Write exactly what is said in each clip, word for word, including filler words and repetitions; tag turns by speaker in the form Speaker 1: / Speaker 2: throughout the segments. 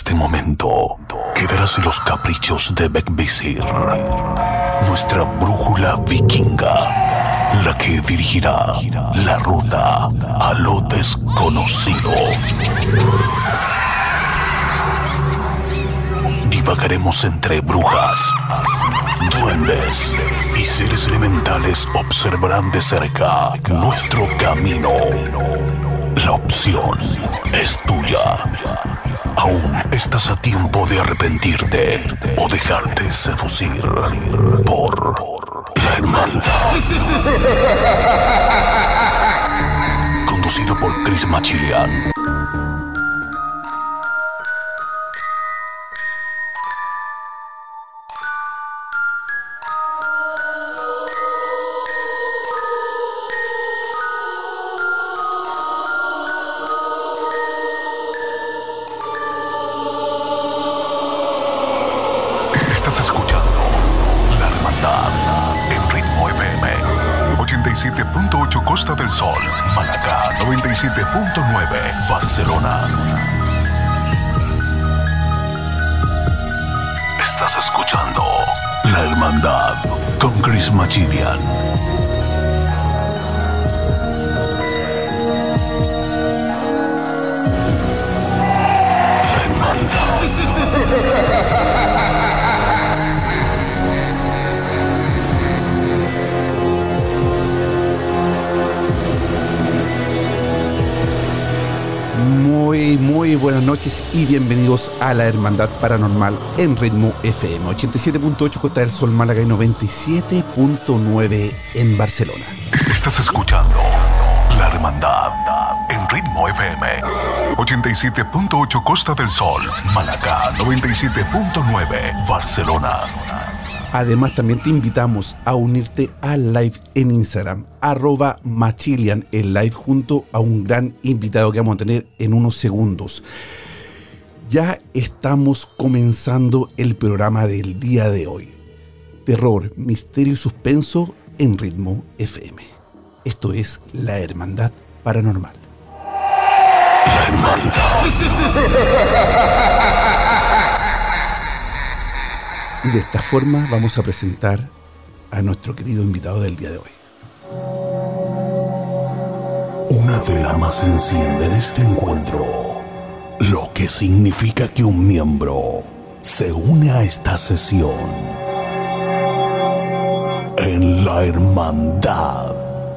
Speaker 1: este momento quedarás en los caprichos de Beckvisir, nuestra brújula vikinga, la que dirigirá la ruta a lo desconocido. Divagaremos entre brujas, duendes y seres elementales. Observarán de cerca nuestro camino. La opción es tuya. Aún estás a tiempo de arrepentirte o dejarte seducir por la hermandad. Conducido por Chris Machilian. Estás escuchando La Hermandad en Ritmo F M ochenta y siete punto ocho Costa del Sol, Málaga noventa y siete punto nueve Barcelona. Estás escuchando La Hermandad con Chris Machilian. La Hermandad.
Speaker 2: Muy, muy buenas noches y bienvenidos a La Hermandad Paranormal en Ritmo F M ochenta y siete punto ocho Costa del Sol, Málaga y noventa y siete punto nueve en Barcelona.
Speaker 1: Estás escuchando La Hermandad en Ritmo F M ochenta y siete punto ocho Costa del Sol, Málaga noventa y siete punto nueve Barcelona.
Speaker 2: Además, también te invitamos a unirte al live en Instagram, arroba Machilian, el live junto a un gran invitado que vamos a tener en unos segundos. Ya estamos comenzando el programa del día de hoy. Terror, misterio y suspenso en Ritmo F M. Esto es La Hermandad Paranormal.
Speaker 1: La Hermandad.
Speaker 2: Y de esta forma vamos a presentar a nuestro querido invitado del día de hoy.
Speaker 1: Una vela más se enciende en este encuentro, lo que significa que un miembro se une a esta sesión en La Hermandad.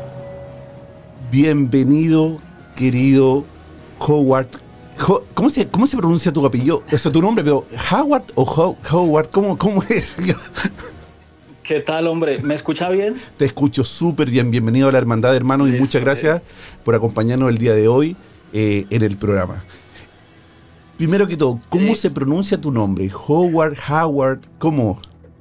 Speaker 2: Bienvenido, querido Howard. Ho- ¿Cómo se, ¿Cómo se pronuncia tu apellido? Eso es tu nombre, pero ¿Howard o Ho- Howard? ¿Cómo, cómo es? Yo
Speaker 3: ¿Qué tal, hombre? ¿Me escucha bien?
Speaker 2: te escucho súper bien. Bienvenido a La Hermandad, hermano, y
Speaker 3: Listo,
Speaker 2: muchas gracias por acompañarnos el día de hoy eh, en el programa. Primero que todo, ¿cómo
Speaker 3: Eh.
Speaker 2: se pronuncia tu nombre? Howard, Howard, ¿cómo?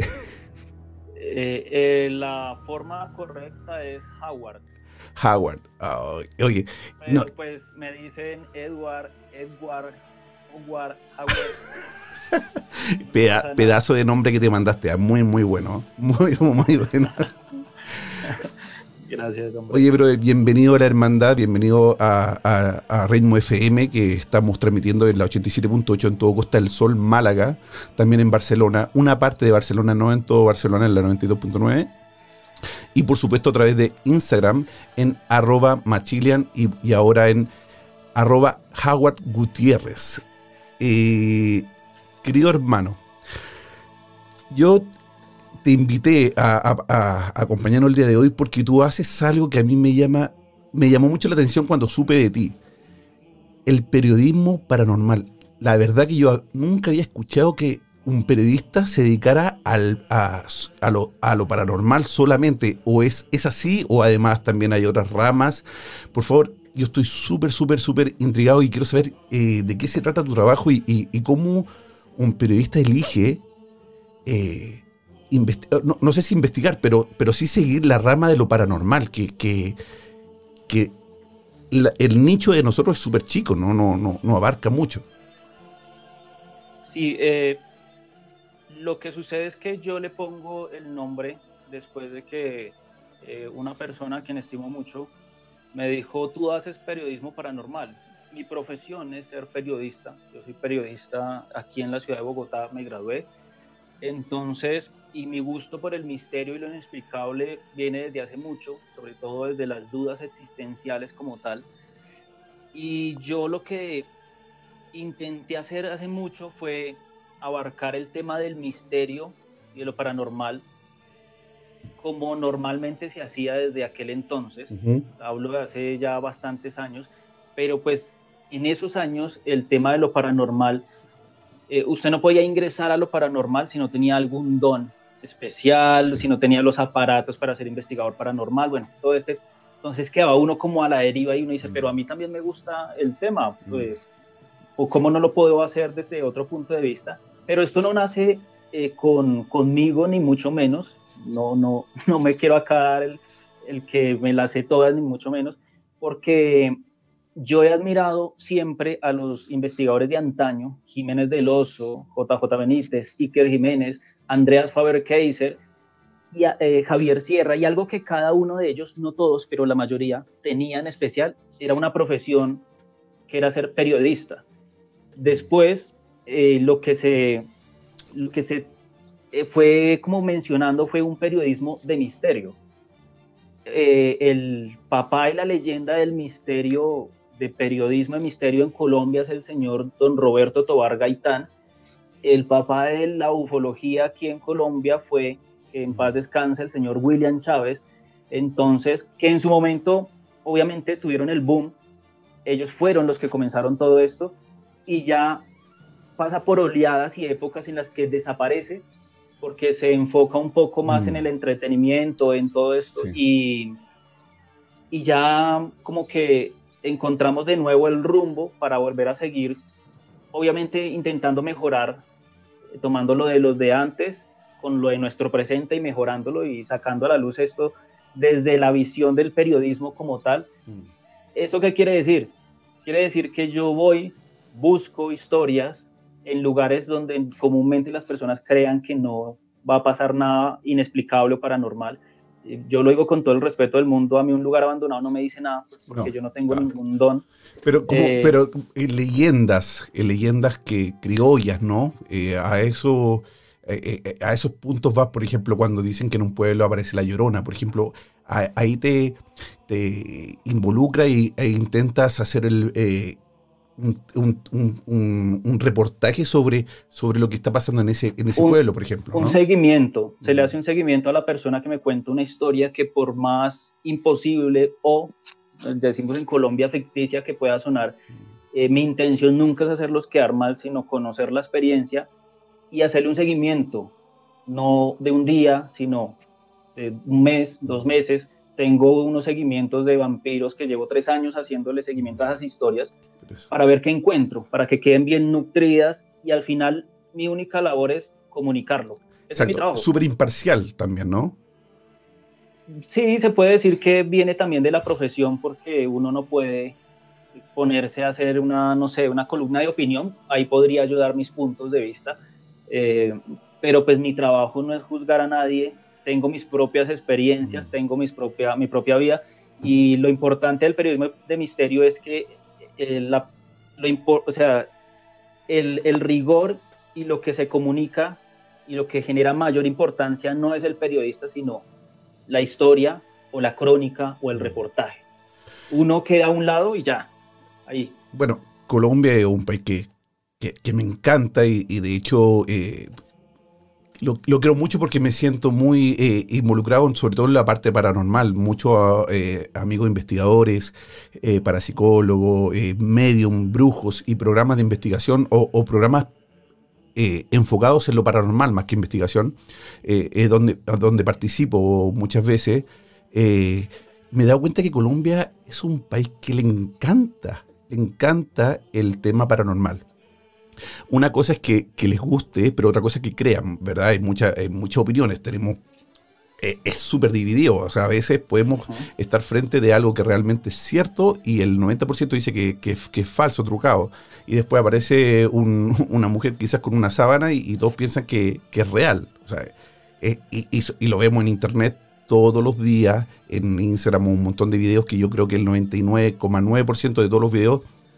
Speaker 3: Eh, eh, la forma correcta es Howard.
Speaker 2: Howard. Oh, oye,
Speaker 3: Pero
Speaker 2: no,
Speaker 3: pues me dicen Edward, Edward, Howard, Howard.
Speaker 2: peda- pedazo de nombre que te mandaste. Muy, muy bueno. Muy, muy bueno.
Speaker 3: Gracias, hombre.
Speaker 2: Oye, pero bienvenido a La Hermandad, bienvenido a, a, a Ritmo F M, que estamos transmitiendo en la ochenta y siete punto ocho en todo Costa del Sol, Málaga, también en Barcelona, una parte de Barcelona, no en todo Barcelona, en la noventa y dos punto nueve, y por supuesto a través de Instagram en arroba Machilian y, y ahora en arroba Howard Gutiérrez. Eh, querido hermano, yo te invité a, a, a, a acompañarnos el día de hoy porque tú haces algo que a mí me llama, me llamó mucho la atención cuando supe de ti. El periodismo paranormal. La verdad que yo nunca había escuchado que un periodista se dedicara al, a, a, lo, a lo paranormal solamente. O es, es así, o además también hay otras ramas. Por favor, yo estoy súper, súper, súper intrigado y quiero saber eh, de qué se trata tu trabajo y, y, y cómo un periodista elige... Eh, Investi- no, no sé si investigar, pero, pero sí seguir la rama de lo paranormal, que, que, que la, el nicho de nosotros es súper chico, ¿no? No, no, no abarca mucho.
Speaker 3: Sí, eh, lo que sucede es que yo le pongo el nombre después de que eh, una persona a quien estimo mucho me dijo, tú haces periodismo paranormal. mi profesión es ser periodista. Yo soy periodista aquí en la ciudad de Bogotá, me gradué. Entonces, y mi gusto por el misterio y lo inexplicable viene desde hace mucho, sobre todo desde las dudas existenciales como tal. Y yo lo que intenté hacer hace mucho fue abarcar el tema del misterio y de lo paranormal como normalmente se hacía desde aquel entonces. Uh-huh. Hablo de hace ya bastantes años, pero pues en esos años el tema de lo paranormal, eh, usted no podía ingresar a lo paranormal si no tenía algún don especial, sí. si no tenía los aparatos para ser investigador paranormal, bueno, todo este, entonces quedaba uno como a la deriva y uno dice, uh-huh. pero a mí también me gusta el tema, pues, uh-huh. o cómo no lo puedo hacer desde otro punto de vista, pero esto no nace eh, con, conmigo ni mucho menos. No, no, no me quiero acá dar el, el que me las sé todas, ni mucho menos, porque yo he admirado siempre a los investigadores de antaño, Jiménez del Oso, J J Benítez, Iker Jiménez, Andreas Faber-Kaiser y eh, Javier Sierra, y algo que cada uno de ellos, no todos, pero la mayoría, tenía en especial, era una profesión que era ser periodista. Después, eh, lo que se... Lo que se fue como mencionando fue un periodismo de misterio. Eh, el papá y la leyenda del misterio, de periodismo de misterio en Colombia es el señor don Roberto Tobar Gaitán. El papá de la ufología aquí en Colombia fue, que en paz descanse, el señor William Chávez. Entonces, que en su momento obviamente tuvieron el boom, ellos fueron los que comenzaron todo esto y ya pasa por oleadas y épocas en las que desaparece porque se enfoca un poco más mm. en el entretenimiento, en todo esto, sí. y, y ya como que encontramos de nuevo el rumbo para volver a seguir, obviamente intentando mejorar, tomando lo de los de antes, con lo de nuestro presente y mejorándolo y sacando a la luz esto desde la visión del periodismo como tal. Mm. ¿Eso qué quiere decir? Quiere decir que yo voy, busco historias en lugares donde comúnmente las personas crean que no va a pasar nada inexplicable o paranormal. Yo lo digo con todo el respeto del mundo, a mí un lugar abandonado no me dice nada, pues, porque no, yo no tengo claro. ningún don.
Speaker 2: Pero, como, eh, pero eh, leyendas, eh, leyendas que criollas, ¿no? Eh, a eso, eh, eh, a esos puntos vas, por ejemplo, cuando dicen que en un pueblo aparece la Llorona, por ejemplo, a, ahí te, te involucra y, e intentas hacer el... Eh, Un, un, un, un reportaje sobre, sobre lo que está pasando en ese, en ese un, pueblo, por ejemplo.
Speaker 3: Un
Speaker 2: ¿no?
Speaker 3: seguimiento, se le hace un seguimiento a la persona que me cuenta una historia que por más imposible o, decimos en Colombia, ficticia que pueda sonar, eh, mi intención nunca es hacerlos quedar mal, sino conocer la experiencia y hacerle un seguimiento, no de un día, sino de un mes, dos meses. Tengo unos seguimientos de vampiros que llevo tres años haciéndole seguimiento a esas historias para ver qué encuentro, para que queden bien nutridas y al final mi única labor es comunicarlo. Ese es mi trabajo.
Speaker 2: Súper imparcial también, ¿no?
Speaker 3: Sí, se puede decir que viene también de la profesión porque uno no puede ponerse a hacer una, no sé, una columna de opinión. Ahí podría ayudar mis puntos de vista, eh, pero pues mi trabajo no es juzgar a nadie. Tengo mis propias experiencias, tengo mis propia, mi propia vida y lo importante del periodismo de misterio es que eh, la, lo impor, o sea, el, el rigor y lo que se comunica y lo que genera mayor importancia no es el periodista, sino la historia o la crónica o el reportaje. Uno queda a un lado y ya, ahí.
Speaker 2: Bueno, Colombia es un país que, que, que me encanta y, y de hecho... Eh, Lo, lo creo mucho porque me siento muy eh, involucrado, sobre todo en la parte paranormal. Muchos eh, amigos investigadores, eh, parapsicólogos, eh, medium, brujos y programas de investigación o, o programas eh, enfocados en lo paranormal más que investigación, eh, es donde, donde participo muchas veces. Eh, me he dado cuenta que Colombia es un país que le encanta, le encanta el tema paranormal. Una cosa es que, que les guste, pero otra cosa es que crean, ¿verdad? Hay, mucha, hay muchas opiniones, tenemos, eh, es súper dividido, o sea, a veces podemos uh-huh. estar frente de algo que realmente es cierto y el noventa por ciento dice que, que, que es falso, trucado, y después aparece un, una mujer quizás con una sábana y, y todos piensan que, que es real, o sea, eh, y, y, y lo vemos en internet todos los días, en Instagram un montón de videos que yo creo que el noventa y nueve coma nueve por ciento de todos los videos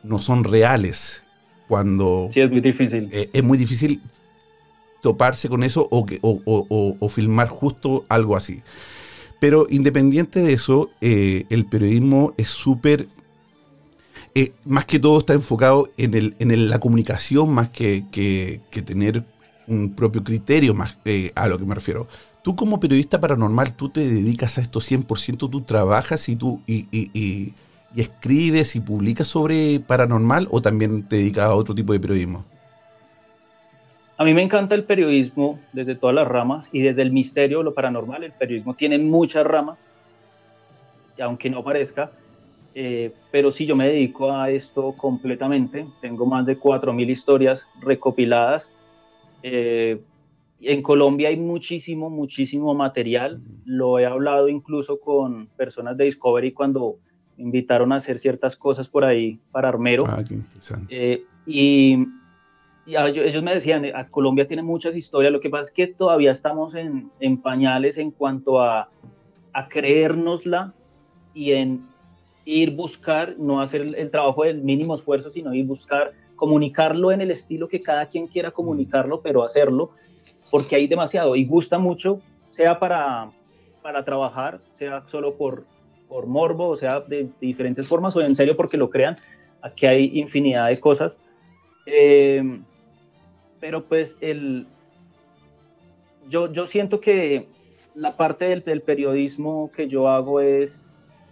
Speaker 2: no son reales. Cuando
Speaker 3: Sí, es muy difícil.
Speaker 2: eh, es muy difícil toparse con eso o, que, o, o, o, o filmar justo algo así. Pero independiente de eso, eh, el periodismo es súper, eh, más que todo está enfocado en, el, en el, la comunicación más que, que, que tener un propio criterio, más eh, a lo que me refiero. Tú como periodista paranormal, tú te dedicas a esto cien por ciento, tú trabajas y tú y, y, y, y escribes y publicas sobre paranormal, o también te dedicas a otro tipo de periodismo.
Speaker 3: A mí me encanta el periodismo desde todas las ramas y desde el misterio, lo paranormal. El periodismo tiene muchas ramas, aunque no parezca, eh, pero sí, yo me dedico a esto completamente. Tengo más de cuatro mil historias recopiladas. Eh, en Colombia hay muchísimo, muchísimo material. Lo he hablado incluso con personas de Discovery cuando me invitaron a hacer ciertas cosas por ahí para Armero.
Speaker 2: Ah, qué interesante.
Speaker 3: Eh, y... Y ellos me decían, a Colombia tiene muchas historias, lo que pasa es que todavía estamos en, en pañales en cuanto a, a creérnosla y en ir buscar, no hacer el, el trabajo del mínimo esfuerzo, sino ir buscar comunicarlo en el estilo que cada quien quiera comunicarlo, pero hacerlo, porque hay demasiado y gusta mucho, sea para, para trabajar, sea solo por, por morbo, o sea de, de diferentes formas, o en serio porque lo crean. Aquí hay infinidad de cosas. Eh, pero pues el, yo, yo siento que la parte del, del periodismo que yo hago es,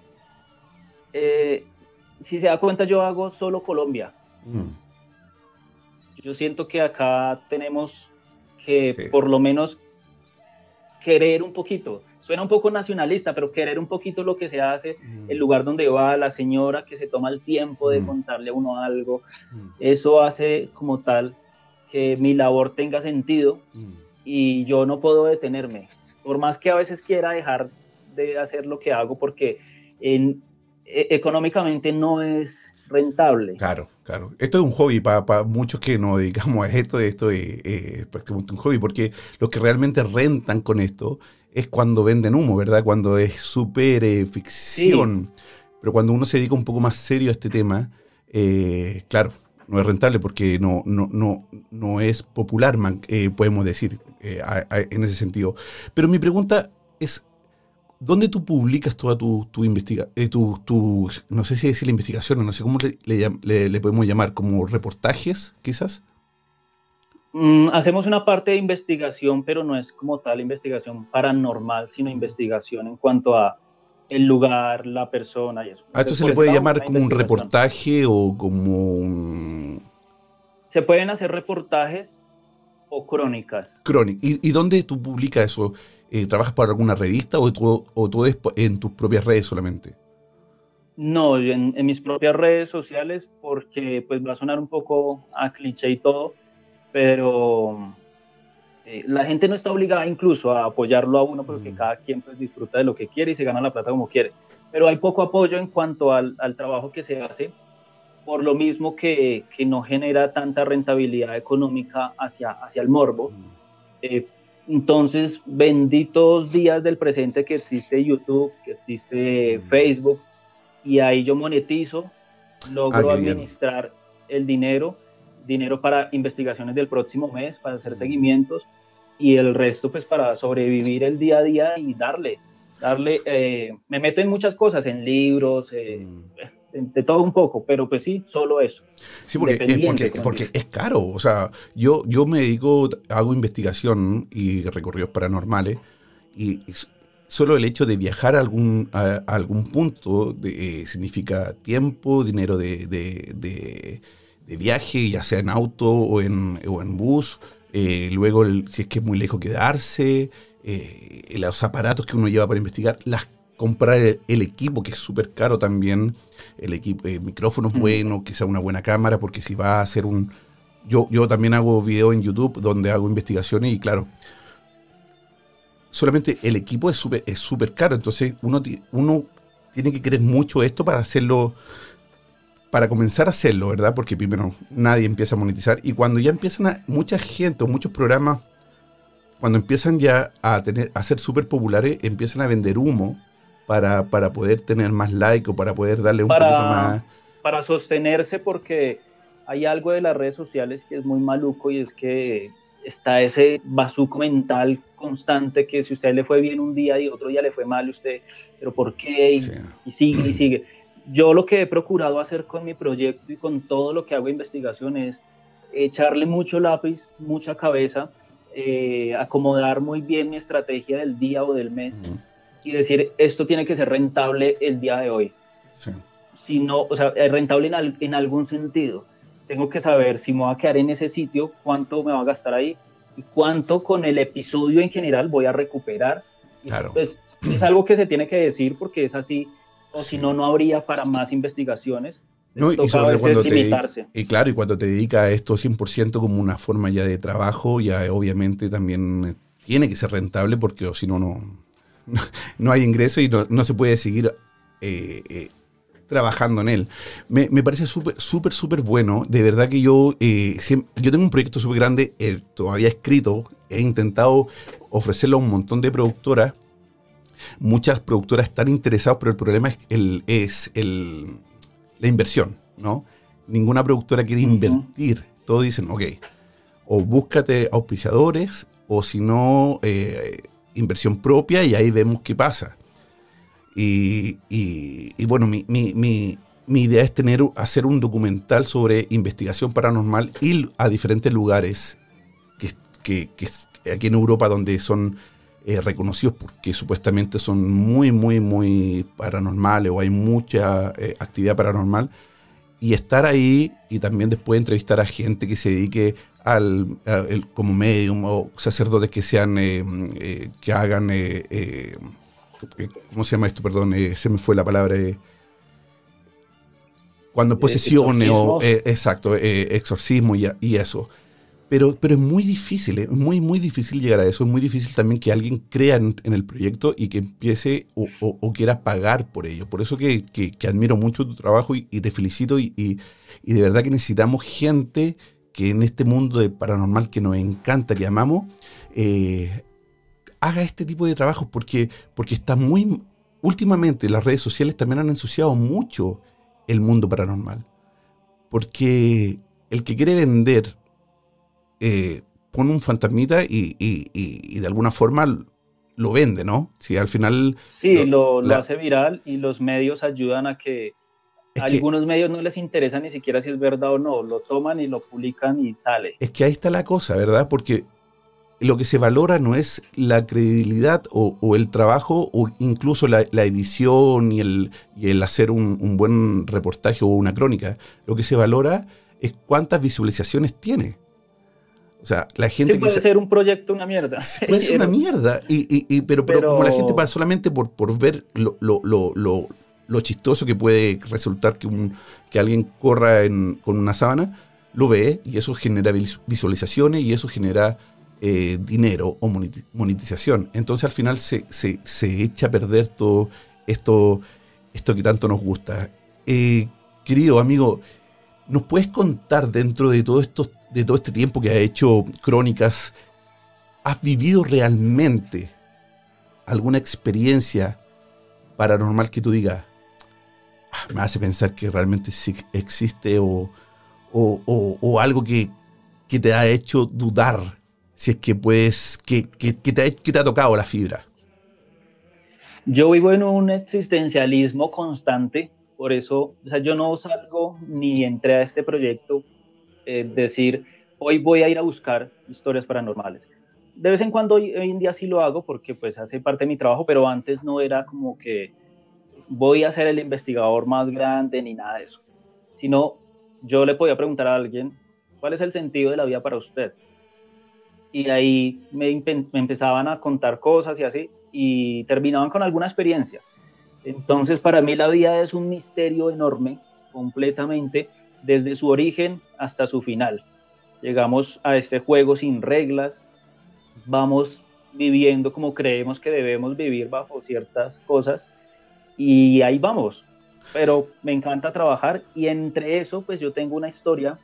Speaker 3: eh, si se da cuenta, yo hago solo Colombia. Mm. Yo siento que acá tenemos que sí. por lo menos querer un poquito, suena un poco nacionalista, pero querer un poquito lo que se hace, mm. el lugar donde va la señora que se toma el tiempo de mm. contarle a uno algo, mm. eso hace como tal que mi labor tenga sentido mm. y yo no puedo detenerme, por más que a veces quiera dejar de hacer lo que hago, porque en, e, económicamente no es rentable.
Speaker 2: Claro, claro. Esto es un hobby para pa muchos que nos dedicamos a esto, esto es, es prácticamente un hobby, porque los que realmente rentan con esto es cuando venden humo, ¿verdad? Cuando es súper eh, ficción. Sí. Pero cuando uno se dedica un poco más serio a este tema, eh, claro, no es rentable porque no, no, no, no es popular, man, eh, podemos decir, eh, a, a, en ese sentido. Pero mi pregunta es, ¿dónde tú publicas toda tu, tu investigación, eh, tu, tu, no sé si decir la investigación, no sé cómo le, le, le, le podemos llamar, como reportajes, quizás?
Speaker 3: Mm, hacemos una parte de investigación, pero no es como tal investigación paranormal, sino investigación en cuanto a el lugar, la persona y eso.
Speaker 2: ¿A esto se le puede llamar como un reportaje o como un...?
Speaker 3: Se pueden hacer reportajes o crónicas.
Speaker 2: Crónica. ¿Y, y dónde tú publicas eso? Eh, ¿Trabajas para alguna revista o todo, o todo es en tus propias redes solamente?
Speaker 3: No, en, en mis propias redes sociales, porque pues va a sonar un poco a cliché y todo, pero eh, la gente no está obligada incluso a apoyarlo a uno, porque mm. cada quien pues disfruta de lo que quiere y se gana la plata como quiere. Pero hay poco apoyo en cuanto al, al trabajo que se hace, por lo mismo que, que no genera tanta rentabilidad económica hacia, hacia el morbo. Mm. Eh, entonces, benditos días del presente que existe YouTube, que existe mm. Facebook, y ahí yo monetizo, logro ah, administrar bien. el dinero, dinero para investigaciones del próximo mes, para hacer seguimientos, y el resto pues para sobrevivir el día a día y darle, darle, eh, me meto en muchas cosas, en libros, eh, mm. de, de todo un poco, pero pues sí, solo eso.
Speaker 2: Sí, porque, es, porque, porque es caro, o sea, yo, yo me dedico, hago investigación y recorridos paranormales, y solo el hecho de viajar a algún, a, a algún punto de, eh, significa tiempo, dinero de, de, de, de viaje, ya sea en auto o en, o en bus, eh, luego el, si es que es muy lejos quedarse, eh, los aparatos que uno lleva para investigar, las comprar el, el equipo, que es súper caro también, el equipo, eh, micrófonos mm. buenos, que sea una buena cámara, porque si va a hacer un... Yo, yo también hago videos en YouTube donde hago investigaciones y claro, solamente el equipo es súper es súper caro, entonces uno, uno tiene que querer mucho esto para hacerlo, para comenzar a hacerlo, ¿verdad? Porque primero nadie empieza a monetizar y cuando ya empiezan a, mucha gente o muchos programas, cuando empiezan ya a tener a ser súper populares, empiezan a vender humo para, para poder tener más like o para poder darle un
Speaker 3: para,
Speaker 2: poquito más...
Speaker 3: para sostenerse, porque hay algo de las redes sociales que es muy maluco, y es que está ese bazuco mental constante que si a usted le fue bien un día y otro día le fue mal, usted, pero ¿por qué? Y, sí. y sigue y sigue. Yo lo que he procurado hacer con mi proyecto y con todo lo que hago de investigación es echarle mucho lápiz, mucha cabeza, eh, acomodar muy bien mi estrategia del día o del mes, uh-huh. y decir, esto tiene que ser rentable el día de hoy. Sí. Si no, o sea, rentable en, al, en algún sentido. Tengo que saber si me voy a quedar en ese sitio, cuánto me va a gastar ahí y cuánto con el episodio en general voy a recuperar.
Speaker 2: Claro.
Speaker 3: Pues, es algo que se tiene que decir porque es así, o si no, no habría para más investigaciones.
Speaker 2: No, y sobre cuando te, y claro, y cuando te dedicas a esto cien por ciento como una forma ya de trabajo, ya obviamente también tiene que ser rentable, porque o si no, no, no hay ingreso y no, no se puede seguir eh, eh, trabajando en él. Me, me parece súper, súper, súper bueno. De verdad que yo, eh, siempre, yo tengo un proyecto súper grande, eh, todavía escrito, he intentado ofrecerlo a un montón de productoras. Muchas productoras están interesadas, pero el problema es el, es el, la inversión, ¿no? Ninguna productora quiere invertir. Uh-huh. Todos dicen, ok, o búscate auspiciadores, o si no, eh, inversión propia, y ahí vemos qué pasa. Y, y, y bueno, mi, mi, mi, mi idea es tener, hacer un documental sobre investigación paranormal, ir a diferentes lugares que, que, que aquí en Europa, donde son eh, reconocidos porque supuestamente son muy, muy, muy paranormales, o hay mucha eh, actividad paranormal, y estar ahí, y también después entrevistar a gente que se dedique al, a, el, como medium, o sacerdotes que sean eh, eh, que hagan eh, eh, ¿cómo se llama esto? Perdón, eh, se me fue la palabra. Eh, cuando posesiones o... Eh, exacto, eh, exorcismo y, y eso. Pero, pero es muy difícil, es muy, muy difícil llegar a eso. Es muy difícil también que alguien crea en, en el proyecto y que empiece o, o, o quiera pagar por ello. Por eso que, que, que admiro mucho tu trabajo y, y te felicito. Y, y, y de verdad que necesitamos gente que en este mundo de paranormal que nos encanta, que amamos, eh, haga este tipo de trabajos, porque, porque está muy... Últimamente las redes sociales también han ensuciado mucho el mundo paranormal. Porque el que quiere vender eh, pone un fantasmita y, y, y, y de alguna forma lo vende, ¿no? Si al final...
Speaker 3: Sí, lo, lo, la... lo hace viral, y los medios ayudan a que... A algunos que, medios no les interesa ni siquiera si es verdad o no. Lo toman y lo publican y sale.
Speaker 2: Es que ahí está la cosa, ¿verdad? Porque lo que se valora no es la credibilidad o, o el trabajo, o incluso la, la edición y el, y el hacer un, un buen reportaje o una crónica. Lo que se valora es cuántas visualizaciones tiene. O sea, la gente...
Speaker 3: Sí, puede
Speaker 2: que
Speaker 3: ser un proyecto una mierda.
Speaker 2: Puede ser una mierda, y, y, y, pero, pero, pero como la gente va solamente por, por ver lo, lo, lo, lo, lo chistoso que puede resultar que, un, que alguien corra en, con una sábana, lo ve, y eso genera visualizaciones, y eso genera... Eh, dinero o monetización. Entonces al final se, se, se echa a perder todo esto, esto que tanto nos gusta. Eh, querido amigo, ¿nos puedes contar, dentro de todo esto, de todo este tiempo que has hecho crónicas, has vivido realmente alguna experiencia paranormal que tú digas, ah, me hace pensar que realmente sí existe, o, o, o, o algo que, que te ha hecho dudar? Si es que puedes, que, que, que, te ha, que te ha tocado la fibra.
Speaker 3: Yo vivo en un existencialismo constante, por eso, o sea, yo no salgo ni entré a este proyecto eh, decir, hoy voy a ir a buscar historias paranormales. De vez en cuando, hoy, hoy en día sí lo hago, porque pues hace parte de mi trabajo, pero antes no era como que voy a ser el investigador más grande ni nada de eso, sino yo le podía preguntar a alguien, ¿cuál es el sentido de la vida para usted? Y ahí me, me empezaban a contar cosas y así, y terminaban con alguna experiencia. Entonces, para mí la vida es un misterio enorme, completamente, desde su origen hasta su final. Llegamos a este juego sin reglas, vamos viviendo como creemos que debemos vivir bajo ciertas cosas, y ahí vamos. Pero me encanta trabajar, y entre eso, pues yo tengo una historia.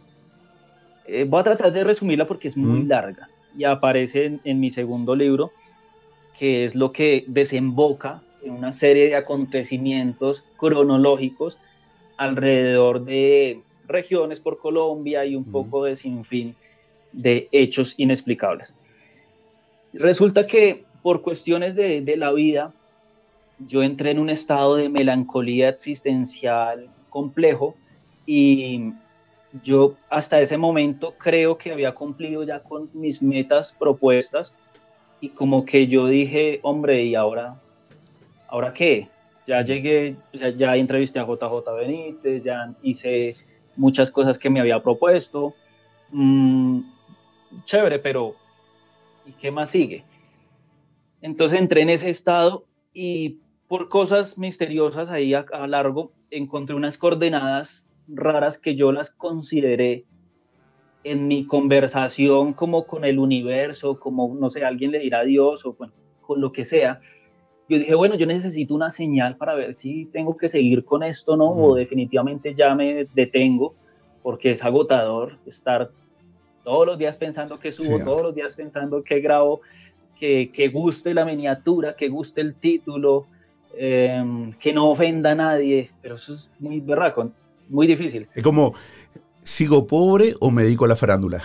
Speaker 3: Eh, voy a tratar de resumirla porque es muy mm. larga, y aparece en, en mi segundo libro, que es lo que desemboca en una serie de acontecimientos cronológicos alrededor de regiones por Colombia y un uh-huh. poco de sinfín de hechos inexplicables. Resulta que por cuestiones de, de la vida, yo entré en un estado de melancolía existencial complejo y yo hasta ese momento creo que había cumplido ya con mis metas propuestas y como que yo dije, hombre, ¿y ahora, ahora qué? Ya llegué, ya, ya entrevisté a J J Benítez, ya hice muchas cosas que me había propuesto. Mm, chévere, pero ¿y qué más sigue? Entonces entré en ese estado y por cosas misteriosas ahí a, a largo encontré unas coordenadas raras que yo las consideré en mi conversación como con el universo, como, no sé, alguien le dirá a Dios o bueno, con lo que sea. Yo dije, bueno, yo necesito una señal para ver si tengo que seguir con esto, ¿no? Mm. O definitivamente ya me detengo, porque es agotador estar todos los días pensando que subo, sí, todos los días pensando que grabo, que, que guste la miniatura, que guste el título, eh, que no ofenda a nadie, pero eso es muy berraco, muy difícil.
Speaker 2: Es como, ¿sigo pobre o me dedico a la farándula?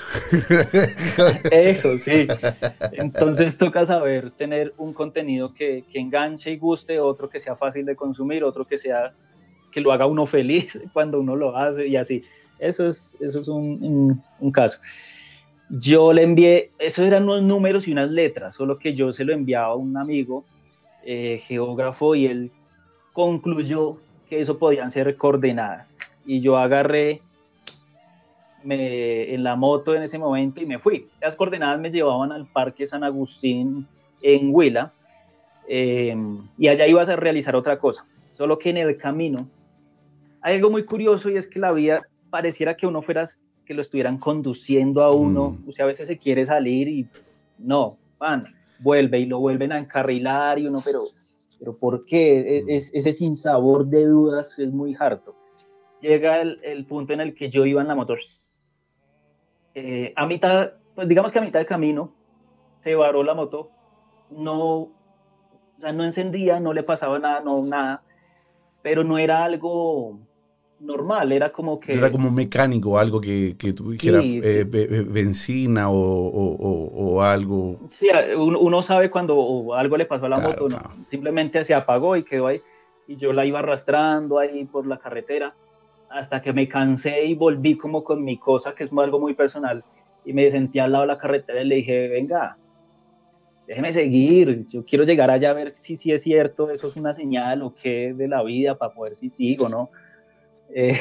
Speaker 3: Eso, sí. Entonces toca saber tener un contenido que, que enganche y guste, otro que sea fácil de consumir, otro que sea que lo haga uno feliz cuando uno lo hace y así. Eso es, eso es un, un, un caso. Yo le envié, eso eran unos números y unas letras, solo que yo se lo enviaba a un amigo eh, geógrafo y él concluyó que eso podían ser coordenadas. Y yo agarré me, en la moto en ese momento y me fui. Las coordenadas me llevaban al Parque San Agustín en Huila eh, y allá iba a realizar otra cosa. Solo que en el camino hay algo muy curioso y es que la vida pareciera que uno fuera, que lo estuvieran conduciendo a uno. Mm. O sea, a veces se quiere salir y no, van, vuelve y lo vuelven a encarrilar y uno, pero, pero ¿por qué? Mm. Es, ese sinsabor de dudas es muy harto. Llega el, el punto en el que yo iba en la moto. Eh, a mitad, pues digamos que a mitad de camino se varó la moto, no, o sea, no encendía, no le pasaba nada, no, nada, pero no era algo normal, era como que...
Speaker 2: Era como mecánico, algo que, que tú dijeras, sí, eh, sí. benzina o, o, o, o algo.
Speaker 3: Sí, uno, uno sabe cuando algo le pasó a la claro, moto, claro. ¿no? Simplemente se apagó y quedó ahí, y yo la iba arrastrando ahí por la carretera, hasta que me cansé y volví como con mi cosa, que es algo muy personal, y me senté al lado de la carretera y le dije, venga, déjeme seguir, yo quiero llegar allá a ver si, si es cierto, eso es una señal o qué de la vida, para poder si sigo, ¿no? Eh,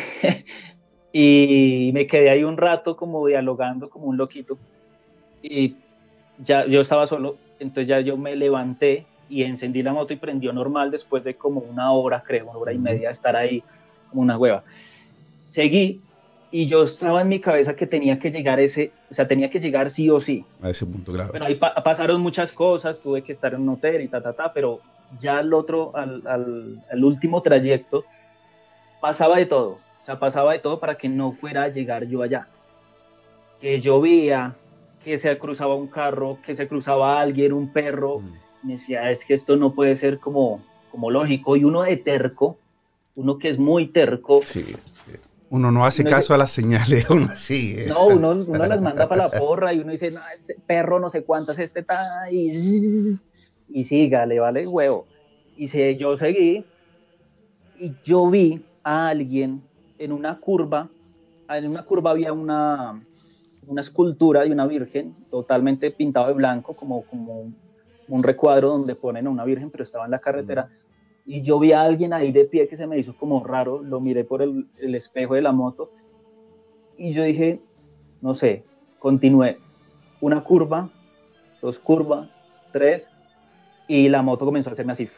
Speaker 3: y me quedé ahí un rato como dialogando como un loquito, y ya yo estaba solo, entonces ya yo me levanté y encendí la moto y prendió normal después de como una hora, creo, una hora y media de estar ahí como una hueva. Seguí y yo estaba en mi cabeza que tenía que llegar ese, o sea, tenía que llegar sí o sí.
Speaker 2: A ese punto, claro.
Speaker 3: Pero ahí pa pasaron muchas cosas, tuve que estar en un hotel y ta, ta, ta, pero ya al otro, al, al, al último trayecto, pasaba de todo. O sea, pasaba de todo para que no fuera a llegar yo allá. Que llovía, que se cruzaba un carro, que se cruzaba alguien, un perro. Mm. Me decía, es que esto no puede ser como, como lógico. Y uno de terco, uno que es muy terco,
Speaker 2: sí. Uno no hace uno caso dice, a las señales, uno sigue.
Speaker 3: No, uno, uno las manda para la porra y uno dice, no, este perro no sé cuántas, este está y, y siga, le vale el huevo. Y se, yo seguí y yo vi a alguien en una curva, en una curva había una, una escultura de una virgen totalmente pintada de blanco, como, como un recuadro donde ponen a una virgen, pero estaba en la carretera. Mm. Y yo vi a alguien ahí de pie que se me hizo como raro, lo miré por el, el espejo de la moto y yo dije, no sé, continué. Una curva, dos curvas, tres, y la moto comenzó a hacerme así.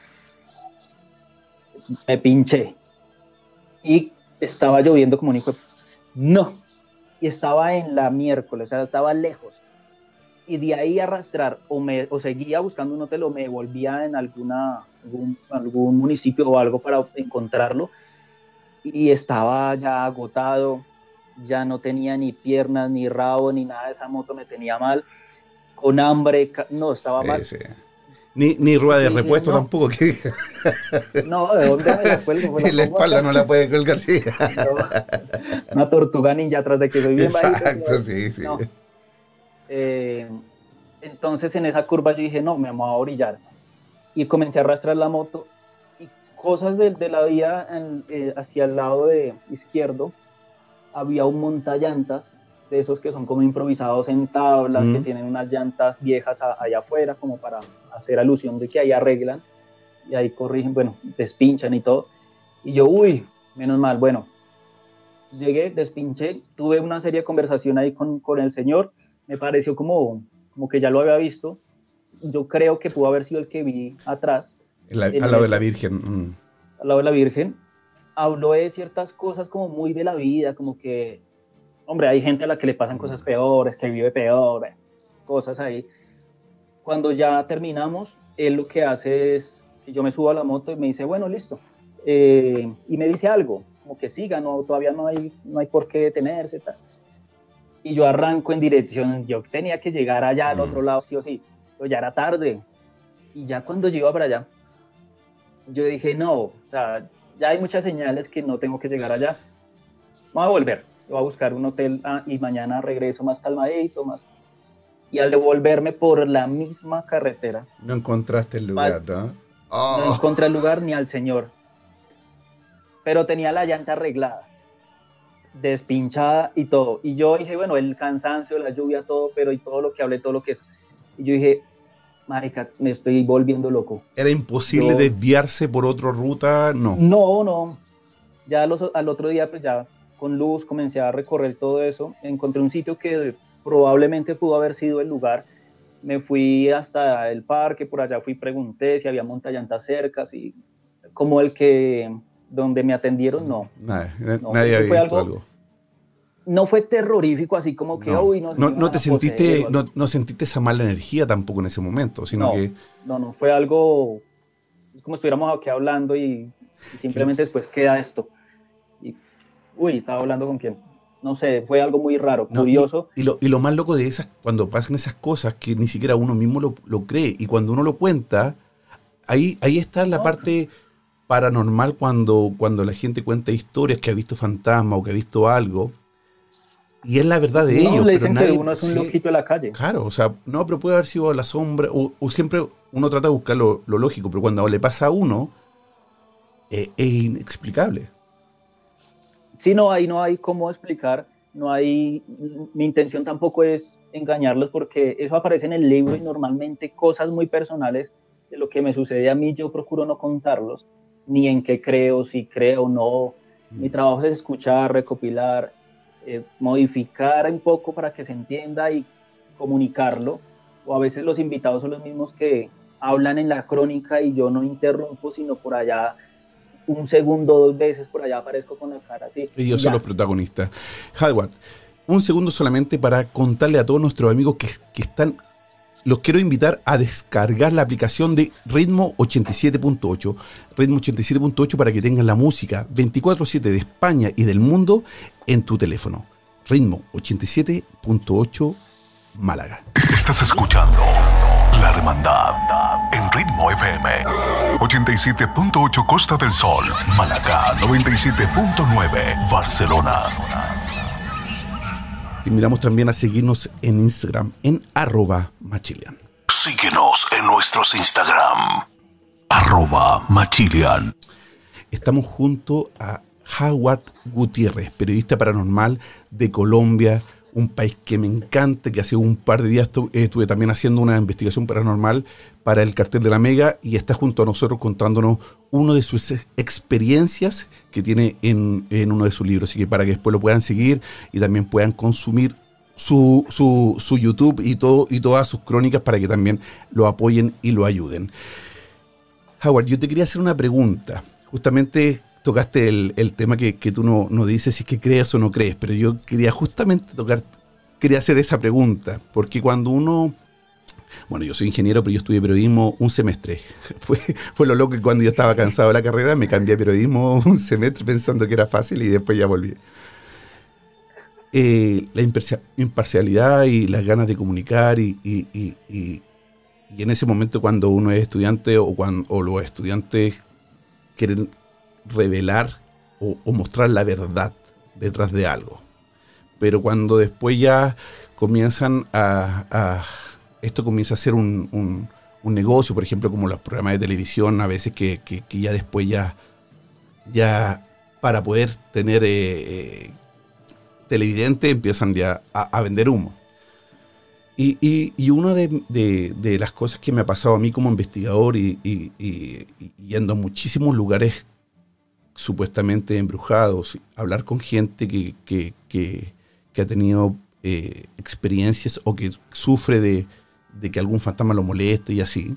Speaker 3: Me pinché. Y estaba lloviendo como un hijo de... No. Y estaba en la miércoles, o sea, estaba lejos. Y de ahí arrastrar, o, me, o seguía buscando un hotel, o me volvía en alguna, algún, algún municipio o algo para encontrarlo, y estaba ya agotado, ya no tenía ni piernas, ni rabo, ni nada, esa moto me tenía mal, con hambre, no, estaba
Speaker 2: sí,
Speaker 3: mal.
Speaker 2: Sí. Ni, ni rueda de
Speaker 3: Sí,
Speaker 2: repuesto
Speaker 3: no.
Speaker 2: tampoco. Que
Speaker 3: No, ¿de dónde me la cuelgo? Me
Speaker 2: en la
Speaker 3: pongo
Speaker 2: espalda
Speaker 3: acá.
Speaker 2: no la puede colgar, sí.
Speaker 3: No, una tortuga ninja atrás de que soy bien bajito.
Speaker 2: Exacto, sí, sí.
Speaker 3: No. Eh, entonces en esa curva yo dije, no, me vamos a orillar. Y comencé a arrastrar la moto y cosas de, de la vía en, eh, hacia el lado de izquierdo había un montallantas de esos que son como improvisados en tablas,
Speaker 2: Mm.
Speaker 3: que tienen unas llantas viejas a, allá afuera como para hacer alusión de que ahí arreglan y ahí corrigen, bueno, despinchan y todo. Y yo, uy, menos mal, bueno, llegué, despinché, tuve una serie de conversación ahí con, con el señor, me pareció como, como que ya lo había visto, yo creo que pudo haber sido el que vi atrás,
Speaker 2: La-
Speaker 3: en
Speaker 2: al
Speaker 3: el
Speaker 2: lado de la
Speaker 3: este-
Speaker 2: Virgen. Mm.
Speaker 3: al lado de la Virgen, habló de ciertas cosas como muy de la vida, como que, hombre, hay gente a la que le pasan cosas peores, que vive peor, eh, cosas ahí. Cuando ya terminamos, él lo que hace es, que yo me subo a la moto y me dice, bueno, listo, eh, y me dice algo, como que siga, no, todavía no hay, no hay por qué detenerse, tal. Y yo arranco en dirección, yo tenía que llegar allá al otro lado, sí o sí, pero ya era tarde, y ya cuando yo iba para allá, yo dije, no, o sea, ya hay muchas señales que no tengo que llegar allá, voy a volver, voy a buscar un hotel ah, y mañana regreso más calmadito, más. Y al devolverme por la misma carretera,
Speaker 2: No encontraste el lugar, ¿no?
Speaker 3: no
Speaker 2: Oh.
Speaker 3: encontré el lugar ni al señor, pero tenía la llanta arreglada, despinchada y todo. Y yo dije, bueno, el cansancio, la lluvia, todo, pero y todo lo que hablé, todo lo que es. Y yo dije, marica, me estoy volviendo loco.
Speaker 2: ¿Era imposible
Speaker 3: Yo-
Speaker 2: desviarse por otra ruta? No.
Speaker 3: No, no. Ya los, al otro día, pues ya con luz comencé a recorrer todo eso. Encontré un sitio que probablemente pudo haber sido el lugar. Me fui hasta el parque, por allá fui, pregunté si había montallantas cerca, y como el que donde me atendieron, no.
Speaker 2: Nada,
Speaker 3: No,
Speaker 2: nadie
Speaker 3: eso
Speaker 2: había
Speaker 3: fue
Speaker 2: visto
Speaker 3: algo-
Speaker 2: algo.
Speaker 3: No fue terrorífico, así como que,
Speaker 2: No,
Speaker 3: uy, no,
Speaker 2: no,
Speaker 3: me
Speaker 2: no
Speaker 3: van
Speaker 2: te
Speaker 3: a poseer
Speaker 2: sentiste,
Speaker 3: o algo.
Speaker 2: no, no sentiste esa mala energía tampoco en ese momento, sino
Speaker 3: No.
Speaker 2: que
Speaker 3: No, no, fue algo, es como estuviéramos aquí hablando y, y simplemente después queda esto. Y, uy, estaba hablando con quién. No sé, fue algo muy raro,
Speaker 2: no, y,
Speaker 3: curioso.
Speaker 2: y lo, y lo más loco de esas, cuando pasan esas cosas, que ni siquiera uno mismo lo, lo cree, y cuando uno lo cuenta, ahí, ahí está la
Speaker 3: No.
Speaker 2: parte paranormal cuando, cuando la gente cuenta historias que ha visto fantasmas o que ha visto algo, y es la verdad de
Speaker 3: No,
Speaker 2: ellos,
Speaker 3: le
Speaker 2: pero
Speaker 3: dicen
Speaker 2: nadie...
Speaker 3: que uno es un
Speaker 2: sí,
Speaker 3: loquito de la calle.
Speaker 2: claro, o sea, no, pero puede haber sido la sombra, o, o siempre uno trata de buscar lo, lo lógico, pero cuando le pasa a uno, eh, es inexplicable.
Speaker 3: Sí, no hay, no hay cómo explicar, no hay, mi intención tampoco es engañarlos porque eso aparece en el libro y normalmente cosas muy personales de lo que me sucede a mí yo procuro no contarlos, ni en qué creo, si creo o no. Mi trabajo es escuchar, recopilar, eh, modificar un poco para que se entienda y comunicarlo, o a veces los invitados son los mismos que hablan en la crónica y yo no interrumpo, sino por allá un segundo, dos veces por allá aparezco con la cara así.
Speaker 2: Ellos
Speaker 3: y
Speaker 2: son
Speaker 3: ya.
Speaker 2: los protagonistas. Howard, un segundo solamente para contarle a todos nuestros amigos que, que están... Los quiero invitar a descargar la aplicación de Ritmo ochenta y siete punto ocho. Ritmo ochenta y siete punto ocho para que tengas la música veinticuatro siete de España y del mundo en tu teléfono. Ritmo ochenta y siete punto ocho Málaga.
Speaker 1: Estás escuchando La Hermandad en Ritmo F M. ochenta y siete punto ocho Costa del Sol, Málaga. noventa y siete punto nueve Barcelona.
Speaker 2: Te invitamos también a seguirnos en Instagram en arroba machilian.
Speaker 1: Síguenos en nuestros Instagram. Arroba Machilian.
Speaker 2: Estamos junto a Howard Gutiérrez, periodista paranormal de Colombia, un país que me encanta, que hace un par de días estu- eh, estuve también haciendo una investigación paranormal para el Cartel de la Mega y está junto a nosotros contándonos una de sus ex- experiencias que tiene en, en uno de sus libros. Así que para que después lo puedan seguir y también puedan consumir su, su, su YouTube y, todo, y todas sus crónicas para que también lo apoyen y lo ayuden. Howard, yo te quería hacer una pregunta. Justamente tocaste el, el tema que, que tú no, no dices si es que crees o no crees, pero yo quería justamente tocar, quería hacer esa pregunta, porque cuando uno, bueno, yo soy ingeniero, pero yo estudié periodismo un semestre. Fue, fue lo loco que cuando yo estaba cansado de la carrera me cambié a periodismo un semestre pensando que era fácil y después ya volví. Eh, la imparcia- imparcialidad y las ganas de comunicar y, y, y, y, y en ese momento cuando uno es estudiante o, cuando, o los estudiantes quieren revelar o, o mostrar la verdad detrás de algo. Pero cuando después ya comienzan a... a esto comienza a ser un, un, un negocio, por ejemplo, como los programas de televisión, a veces que, que, que ya después ya, ya para poder tener eh, eh, televidentes empiezan ya a, a vender humo. Y, y, y una de, de, de las cosas que me ha pasado a mí como investigador y, y, y, y yendo a muchísimos lugares supuestamente embrujados, hablar con gente que, que, que, que ha tenido eh, experiencias o que sufre de, de que algún fantasma lo moleste y así,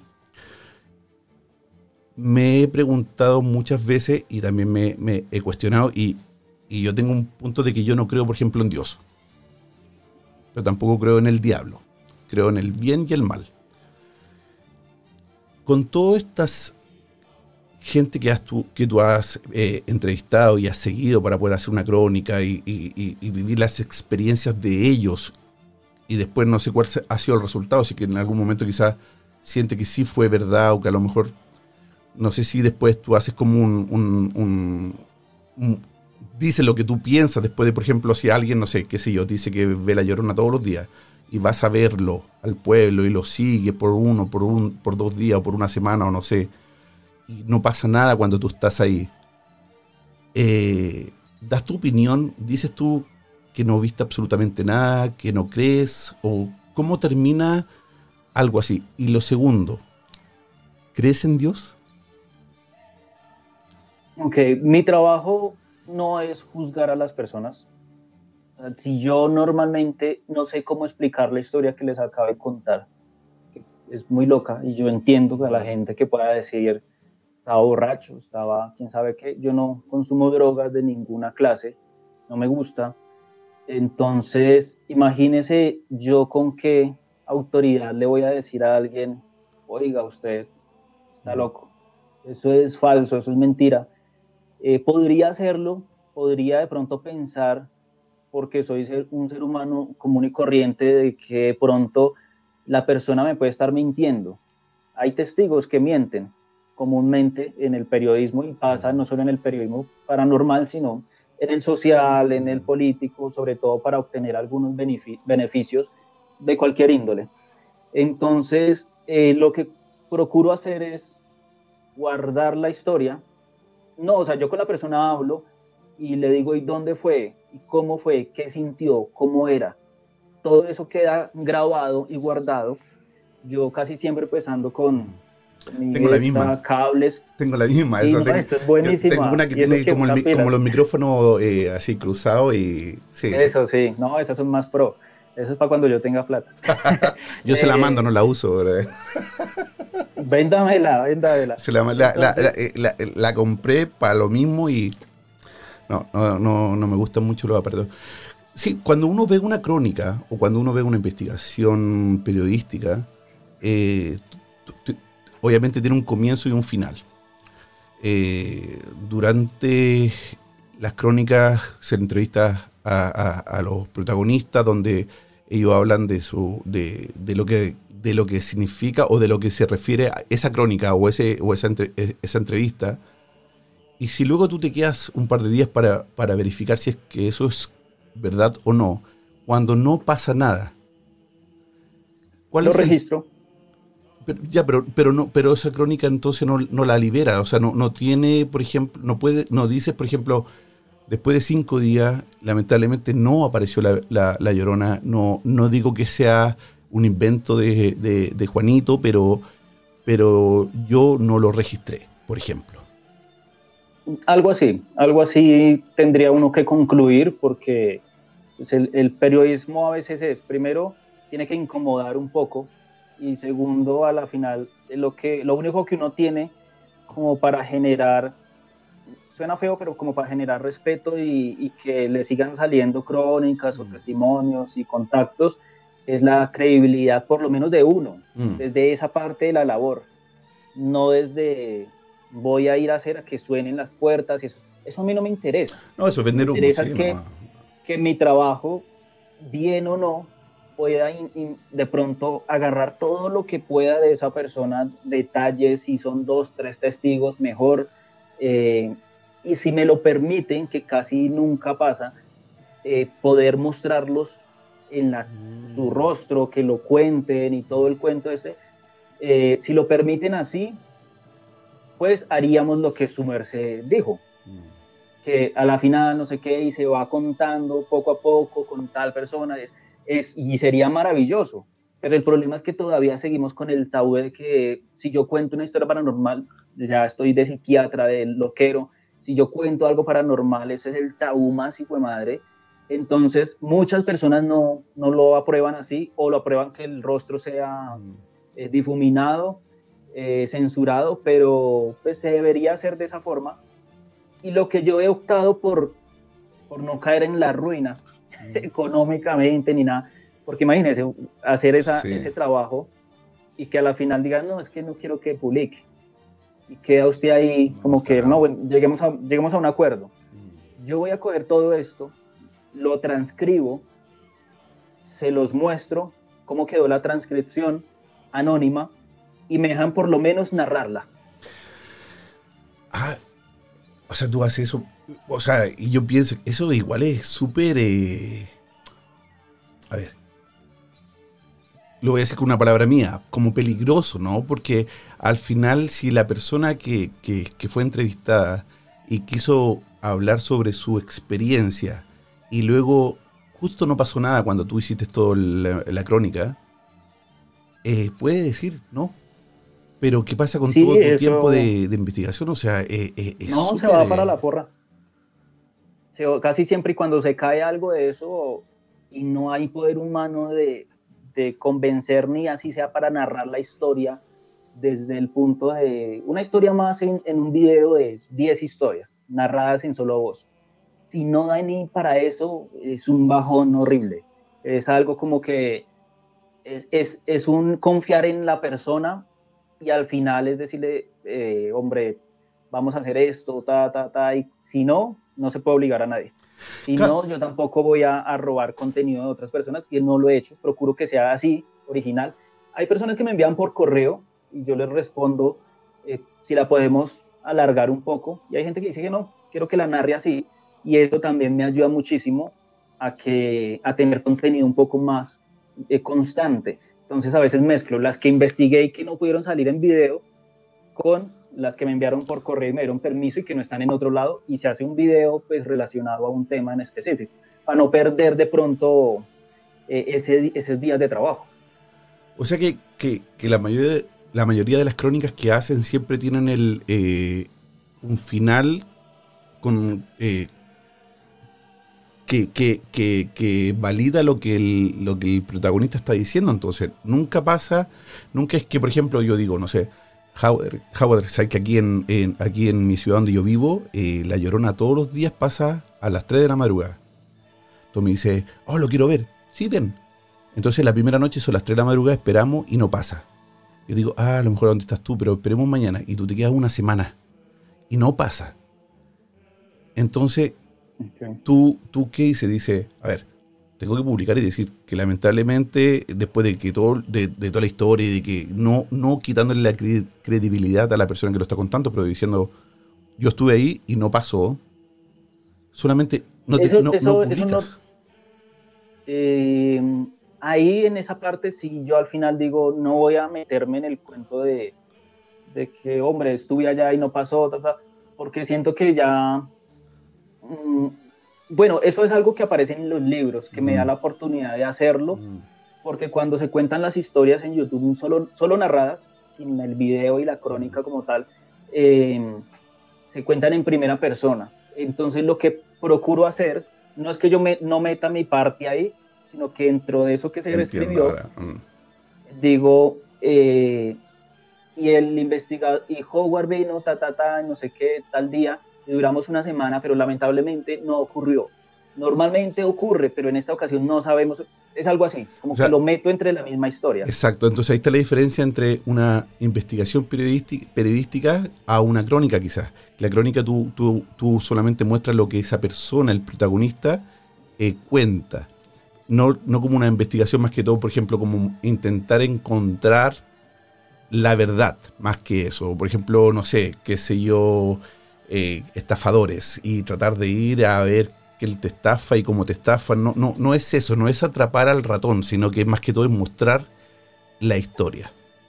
Speaker 2: me he preguntado muchas veces y también me, me he cuestionado y, y yo tengo un punto de que yo no creo, por ejemplo, en Dios, pero tampoco creo en el diablo, creo en el bien y el mal. Con todas estas gente que, has tú, que tú has eh, entrevistado y has seguido para poder hacer una crónica y, y, y vivir las experiencias de ellos, y después no sé cuál ha sido el resultado, si que en algún momento quizás siente que sí fue verdad o que a lo mejor, no sé si después tú haces como un, un, un, un dice lo que tú piensas después de, por ejemplo, si alguien, no sé, qué sé yo, dice que ve La Llorona todos los días y vas a verlo al pueblo y lo sigue por uno, por un, por dos días o por una semana o no sé, y no pasa nada cuando tú estás ahí. Eh, das tu opinión, dices tú que no viste absolutamente nada, que no crees, o cómo termina algo así. Y lo segundo, ¿crees en Dios?
Speaker 3: Ok, mi trabajo no es juzgar a las personas. Si yo normalmente no sé cómo explicar la historia que les acabo de contar, es muy loca y yo entiendo que a la gente que pueda decir estaba borracho, estaba quién sabe qué, yo no consumo drogas de ninguna clase, no me gusta. Entonces, imagínese yo con qué autoridad le voy a decir a alguien, oiga, usted está loco. Eso es falso, eso es mentira. Eh, podría hacerlo, podría de pronto pensar, porque soy ser, un ser humano común y corriente, de que de pronto la persona me puede estar mintiendo. Hay testigos que mienten comúnmente en el periodismo y pasa no solo en el periodismo paranormal, sino en el social, en el político, sobre todo para obtener algunos beneficios de cualquier índole. Entonces, eh, lo que procuro hacer es guardar la historia. No, o sea, yo con la persona hablo y le digo, ¿y dónde fue? ¿Y cómo fue? ¿Qué sintió? ¿Cómo era? Todo eso queda grabado y guardado. Yo casi siempre pues ando con mi
Speaker 2: Tengo la misma.
Speaker 3: cables.
Speaker 2: Tengo la misma.
Speaker 3: Sí,
Speaker 2: esa,
Speaker 3: no,
Speaker 2: tengo,
Speaker 3: esto es buenísima.
Speaker 2: tengo una que tiene que como, el, como los micrófonos eh, así cruzados y... Sí,
Speaker 3: eso sí. sí, no, esas son más pro. Eso es para cuando yo tenga plata.
Speaker 2: Yo eh, se la mando, no la uso, ¿verdad?
Speaker 3: Véndamela, véndamela.
Speaker 2: Se la, la, la, la, la, la compré para lo mismo y no, no, no, no me gustan mucho los aparatos. Sí, cuando uno ve una crónica o cuando uno ve una investigación periodística, eh, t- t- obviamente tiene un comienzo y un final. Eh, durante las crónicas se entrevista a, a, a los protagonistas donde ellos hablan de su de, de lo que de lo que significa o de lo que se refiere a esa crónica o ese o esa, entre, esa entrevista, y si luego tú te quedas un par de días para, para verificar si es que eso es verdad o no, cuando no pasa nada, ¿cuál
Speaker 3: lo
Speaker 2: es el,
Speaker 3: registro?
Speaker 2: Pero, ya, pero, pero no, pero esa crónica entonces no, no la libera, o sea, no, no tiene, por ejemplo, no puede, no dices, por ejemplo, después de cinco días, lamentablemente no apareció la, la, la Llorona, no, no digo que sea un invento de, de, de Juanito, pero, pero yo no lo registré, por ejemplo.
Speaker 3: Algo así, algo así tendría uno que concluir, porque pues, el, el periodismo a veces es, primero, tiene que incomodar un poco, y segundo, a la final, lo, que, lo único que uno tiene como para generar, suena feo, pero como para generar respeto y, y que le sigan saliendo crónicas mm. o testimonios y contactos, es la credibilidad por lo menos de uno, mm. desde esa parte de la labor, no desde voy a ir a hacer a que suenen las puertas, eso, eso a mí no me interesa.
Speaker 2: No, eso es vender humo.
Speaker 3: Me interesa
Speaker 2: sí,
Speaker 3: que,
Speaker 2: no.
Speaker 3: que mi trabajo, bien o no, pueda in, in, de pronto agarrar todo lo que pueda de esa persona, detalles, si son dos, tres testigos, mejor, eh, y si me lo permiten, que casi nunca pasa, eh, poder mostrarlos en la, mm. su rostro, que lo cuenten y todo el cuento este, eh, si lo permiten así, pues haríamos lo que su merced dijo, mm. que a la final no sé qué, y se va contando poco a poco con tal persona, es, es, y sería maravilloso, pero el problema es que todavía seguimos con el tabú de que si yo cuento una historia paranormal, ya estoy de psiquiatra, de loquero, si yo cuento algo paranormal, ese es el tabú más hijo de madre. Entonces muchas personas no, no lo aprueban así, o lo aprueban que el rostro sea eh, difuminado, eh, censurado, pero pues se debería hacer de esa forma. Y lo que yo he optado por, por no caer en la ruina mm. económicamente ni nada, porque imagínense hacer esa, sí. ese trabajo y que a la final digan, no, es que no quiero que publique, y queda usted ahí como que, no, bueno, lleguemos a, lleguemos a un acuerdo. Yo voy a coger todo esto, lo transcribo, se los muestro cómo quedó la transcripción anónima y me dejan por lo menos narrarla.
Speaker 2: Ah, o sea, tú haces eso, o sea, y yo pienso, eso igual es súper, eh, a ver, lo voy a decir con una palabra mía, como peligroso, ¿no? Porque al final, si la persona que, que, que fue entrevistada y quiso hablar sobre su experiencia y luego justo no pasó nada cuando tú hiciste toda la, la crónica, eh, puede decir, ¿no? Pero ¿qué pasa con sí, todo tu eso... tiempo de, de investigación? O sea, eh, eh, es
Speaker 3: no,
Speaker 2: super,
Speaker 3: se va para la porra. Se, casi siempre y cuando se cae algo de eso y no hay poder humano de... de convencer, ni así sea para narrar la historia desde el punto de una historia más en, en un video de diez historias narradas en solo voz. Si no da ni para eso, es un bajón horrible. Es algo como que es, es, es un confiar en la persona y al final es decirle, eh, hombre, vamos a hacer esto, ta, ta, ta, y si no, no se puede obligar a nadie. Si no, yo tampoco voy a, a robar contenido de otras personas, y no lo he hecho, procuro que sea así, original. Hay personas que me envían por correo y yo les respondo eh, si la podemos alargar un poco, y hay gente que dice que no, quiero que la narre así, y eso también me ayuda muchísimo a, que, a tener contenido un poco más eh, constante. Entonces a veces mezclo las que investigué y que no pudieron salir en video con las que me enviaron por correo y me dieron permiso y que no están en otro lado, y se hace un video pues relacionado a un tema en específico, para no perder de pronto eh, ese, esos días de trabajo.
Speaker 2: O sea que, que, que la, mayoría de, la mayoría de las crónicas que hacen siempre tienen el eh, un final con eh, que, que, que, que valida lo que, el, lo que el protagonista está diciendo. Entonces nunca pasa, nunca es que, por ejemplo, yo digo, no sé, Howard, Howard, ¿sabes que aquí en, en, aquí en mi ciudad donde yo vivo, eh, La Llorona todos los días pasa a las tres de la madrugada? Entonces me dice, oh, lo quiero ver. Sí, bien. Entonces la primera noche son las tres de la madrugada, esperamos y no pasa. Yo digo, ah, a lo mejor ¿dónde estás tú? Pero esperemos mañana. Y tú te quedas una semana y no pasa. Entonces, okay. ¿tú, ¿tú qué dices? Dice, a ver, tengo que publicar y decir que lamentablemente, después de que todo, de, de toda la historia y de que no, no quitándole la cre- credibilidad a la persona que lo está contando, pero diciendo, yo estuve ahí y no pasó, solamente no, te,
Speaker 3: eso,
Speaker 2: no,
Speaker 3: eso,
Speaker 2: no publicas.
Speaker 3: Eso no, eh, ahí en esa parte sí, yo al final digo, no voy a meterme en el cuento de, de que, hombre, estuve allá y no pasó, ta, ta, porque siento que ya... Mmm, bueno, eso es algo que aparece en los libros, que mm. me da la oportunidad de hacerlo, mm. porque cuando se cuentan las historias en YouTube solo, solo narradas, sin el video y la crónica como tal, eh, se cuentan en primera persona. Entonces lo que procuro hacer, no es que yo me, no meta mi parte ahí, sino que dentro de eso que se escribió, mm. digo, eh, y el investigador, y Howard vino, ta, ta, ta, no sé qué, tal día, y duramos una semana, pero lamentablemente no ocurrió. Normalmente ocurre, pero en esta ocasión no sabemos, es algo así, como o sea, que lo meto entre la misma historia.
Speaker 2: Exacto, entonces ahí está la diferencia entre una investigación periodística, periodística a una crónica quizás. La crónica tú, tú, tú solamente muestras lo que esa persona, el protagonista, eh, cuenta. no, no como una investigación más que todo, por ejemplo, como intentar encontrar la verdad, más que eso. Por ejemplo, no sé, qué sé yo, eh, estafadores, y tratar de ir a ver que él te estafa y cómo te estafa. No, no, no es eso, no es atrapar al ratón, sino que más que todo es mostrar la historia.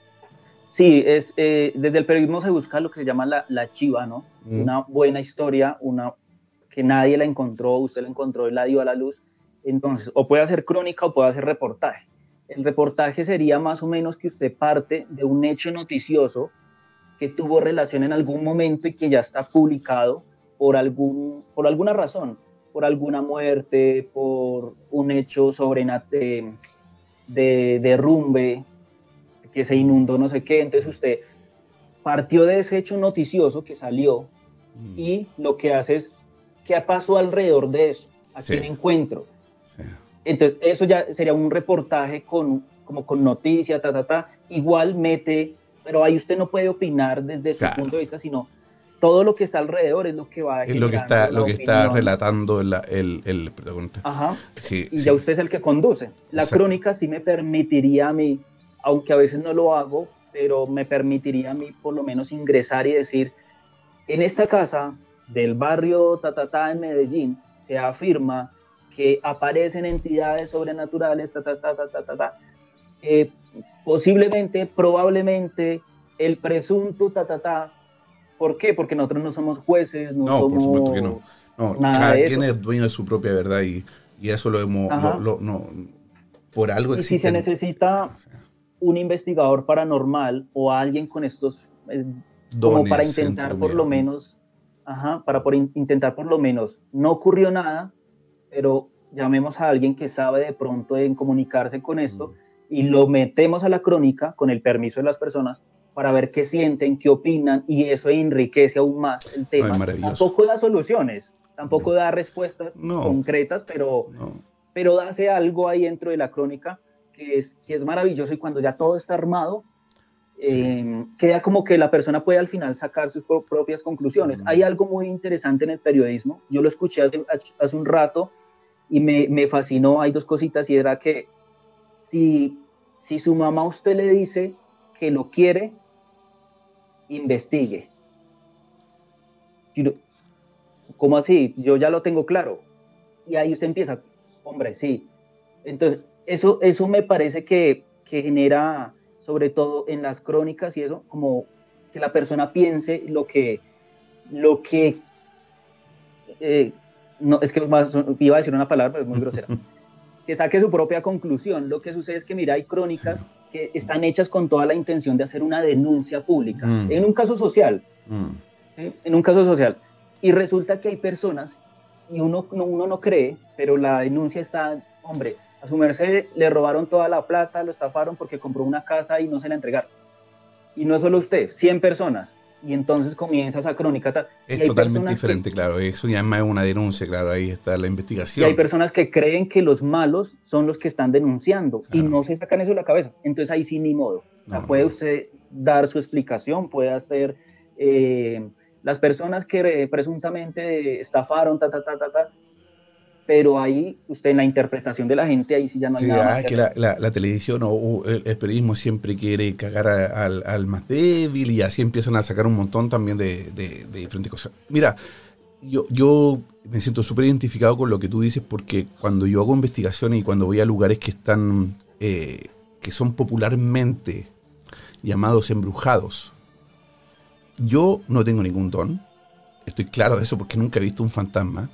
Speaker 3: Sí, es, eh, desde el periodismo se busca lo que se llama la, la chiva, ¿no? Mm. Una buena historia, una que nadie la encontró, usted la encontró y la dio a la luz. Entonces, o puede hacer crónica o puede hacer reportaje. El reportaje sería más o menos que usted parte de un hecho noticioso que tuvo relación en algún momento y que ya está publicado por, algún, por alguna razón, por alguna muerte, por un hecho sobrenatural, de, de derrumbe, que se inundó no sé qué. Entonces usted partió de ese hecho noticioso que salió mm. y lo que hace es, ¿qué pasó alrededor de eso? ¿A sí. quién encuentro? Sí. Entonces eso ya sería un reportaje con, como con noticias, ta, ta, ta. Igual mete, pero ahí usted no puede opinar desde su claro. punto de vista, sino todo lo que está alrededor es lo que va a
Speaker 2: es lo que está lo que opinión. Está relatando el, el, el protagonista.
Speaker 3: Ajá. Sí, y sí. ya usted es el que conduce. La Exacto. crónica sí me permitiría a mí, aunque a veces no lo hago, pero me permitiría a mí por lo menos ingresar y decir, en esta casa del barrio Tatatá en Medellín se afirma que aparecen entidades sobrenaturales, ta, ta, ta, ta, ta, ta, ta. Eh, posiblemente, probablemente, el presunto Tatatá. ¿Por qué? Porque nosotros no somos jueces, no,
Speaker 2: no
Speaker 3: somos...
Speaker 2: por supuesto que no. no
Speaker 3: nada
Speaker 2: cada
Speaker 3: de
Speaker 2: quien
Speaker 3: eso.
Speaker 2: es dueño de su propia verdad y, y eso lo hemos... Lo, lo, no, por algo
Speaker 3: y
Speaker 2: existen...
Speaker 3: si se necesita o sea, un investigador paranormal o alguien con estos... Eh, como para intentar por lo menos... Ajá, para por in, intentar por lo menos... No ocurrió nada, pero llamemos a alguien que sabe de pronto en comunicarse con esto mm. y lo metemos a la crónica con el permiso de las personas para ver qué sienten, qué opinan, y eso enriquece aún más el tema.
Speaker 2: Ay,
Speaker 3: tampoco da soluciones, tampoco no. da respuestas no. concretas, pero, no. pero hace algo ahí dentro de la crónica que es, que es maravilloso, y cuando ya todo está armado, sí. eh, queda como que la persona puede al final sacar sus propias conclusiones. Mm. Hay algo muy interesante en el periodismo, yo lo escuché hace, hace un rato y me, me fascinó. Hay dos cositas, y era que si, si su mamá a usted le dice que lo quiere, investigue. ¿Cómo así? Yo ya lo tengo claro. Y ahí usted empieza, hombre, sí. Entonces, eso, eso me parece que, que genera, sobre todo en las crónicas y eso, como que la persona piense lo que, lo que, eh, no, es que iba a decir una palabra, pero es muy grosera, que saque su propia conclusión. Lo que sucede es que, mira, hay crónicas... Sí. que están hechas con toda la intención de hacer una denuncia pública, mm. en un caso social, mm. ¿sí? en un caso social, y resulta que hay personas, y uno, uno no cree, pero la denuncia está, hombre, a su merced le robaron toda la plata, lo estafaron porque compró una casa y no se la entregaron, y no es solo usted, cien personas, y entonces comienza esa crónica. Ta,
Speaker 2: es totalmente diferente, que, claro, eso ya es una denuncia, claro, ahí está la investigación.
Speaker 3: Y hay personas que creen que los malos son los que están denunciando, claro. y no se sacan eso de la cabeza, entonces ahí sí ni modo. O sea, no, puede no. usted dar su explicación, puede hacer, eh, las personas que eh, presuntamente estafaron, ta, ta, ta, ta, ta, pero ahí usted en la interpretación de la gente, ahí sí ya no hay
Speaker 2: sí,
Speaker 3: nada
Speaker 2: ah,
Speaker 3: más que
Speaker 2: que la, la, la televisión o, o el, el periodismo siempre quiere cagar a, al, al más débil, y así empiezan a sacar un montón también de, de, de diferentes cosas. Mira, yo, yo me siento súper identificado con lo que tú dices, porque cuando yo hago investigaciones y cuando voy a lugares que están, eh, que son popularmente llamados embrujados, yo no tengo ningún don, estoy claro de eso porque nunca he visto un fantasma.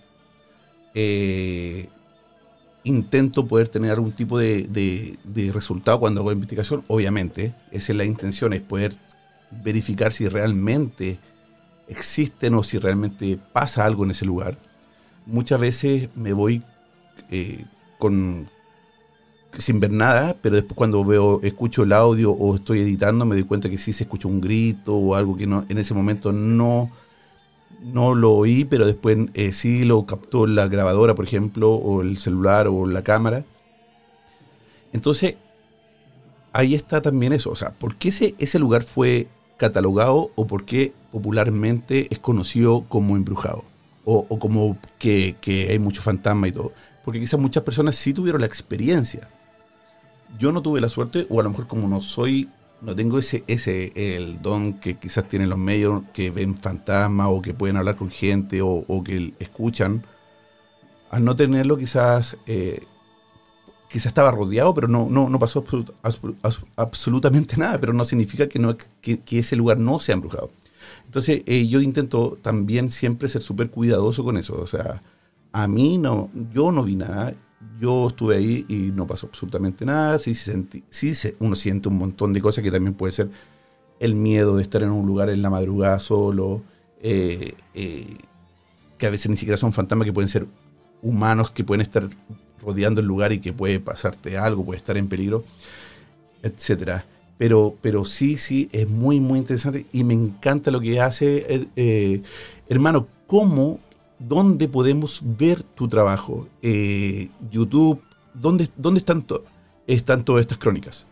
Speaker 2: Eh, intento poder tener algún tipo de, de, de resultado cuando hago investigación. Obviamente, esa es la intención, es poder verificar si realmente existen o si realmente pasa algo en ese lugar. Muchas veces me voy eh, con sin ver nada, pero después cuando veo, escucho el audio o estoy editando, me doy cuenta que sí se escucha un grito o algo que no, en ese momento no No lo oí, pero después eh, sí lo captó la grabadora, por ejemplo, o el celular o la cámara. Entonces, ahí está también eso. O sea, ¿por qué ese, ese lugar fue catalogado o por qué popularmente es conocido como embrujado? O, o como que, que hay mucho fantasma y todo. porque quizás muchas personas sí tuvieron la experiencia. Yo no tuve la suerte, o a lo mejor como no soy, no tengo ese, ese el don que quizás tienen los medios, que ven fantasmas o que pueden hablar con gente o, o que escuchan. Al no tenerlo quizás, eh, quizás estaba rodeado, pero no, no, no pasó absolut, absolut, absolutamente nada, pero no significa que, no, que, que ese lugar no sea embrujado. Entonces eh, yo intento también siempre ser súper cuidadoso con eso. O sea, a mí no, yo no vi nada, yo estuve ahí y no pasó absolutamente nada. Sí, sentí, sí se, uno siente un montón de cosas que también puede ser el miedo de estar en un lugar en la madrugada solo, eh, eh, que a veces ni siquiera son fantasmas, que pueden ser humanos que pueden estar rodeando el lugar y que puede pasarte algo, puede estar en peligro, etcétera. Pero, pero sí, sí, es muy, muy interesante y me encanta lo que hace. Eh, eh, hermano, ¿cómo, dónde podemos ver tu trabajo? Eh, YouTube, ¿dónde, dónde están, to, están todas estas crónicas?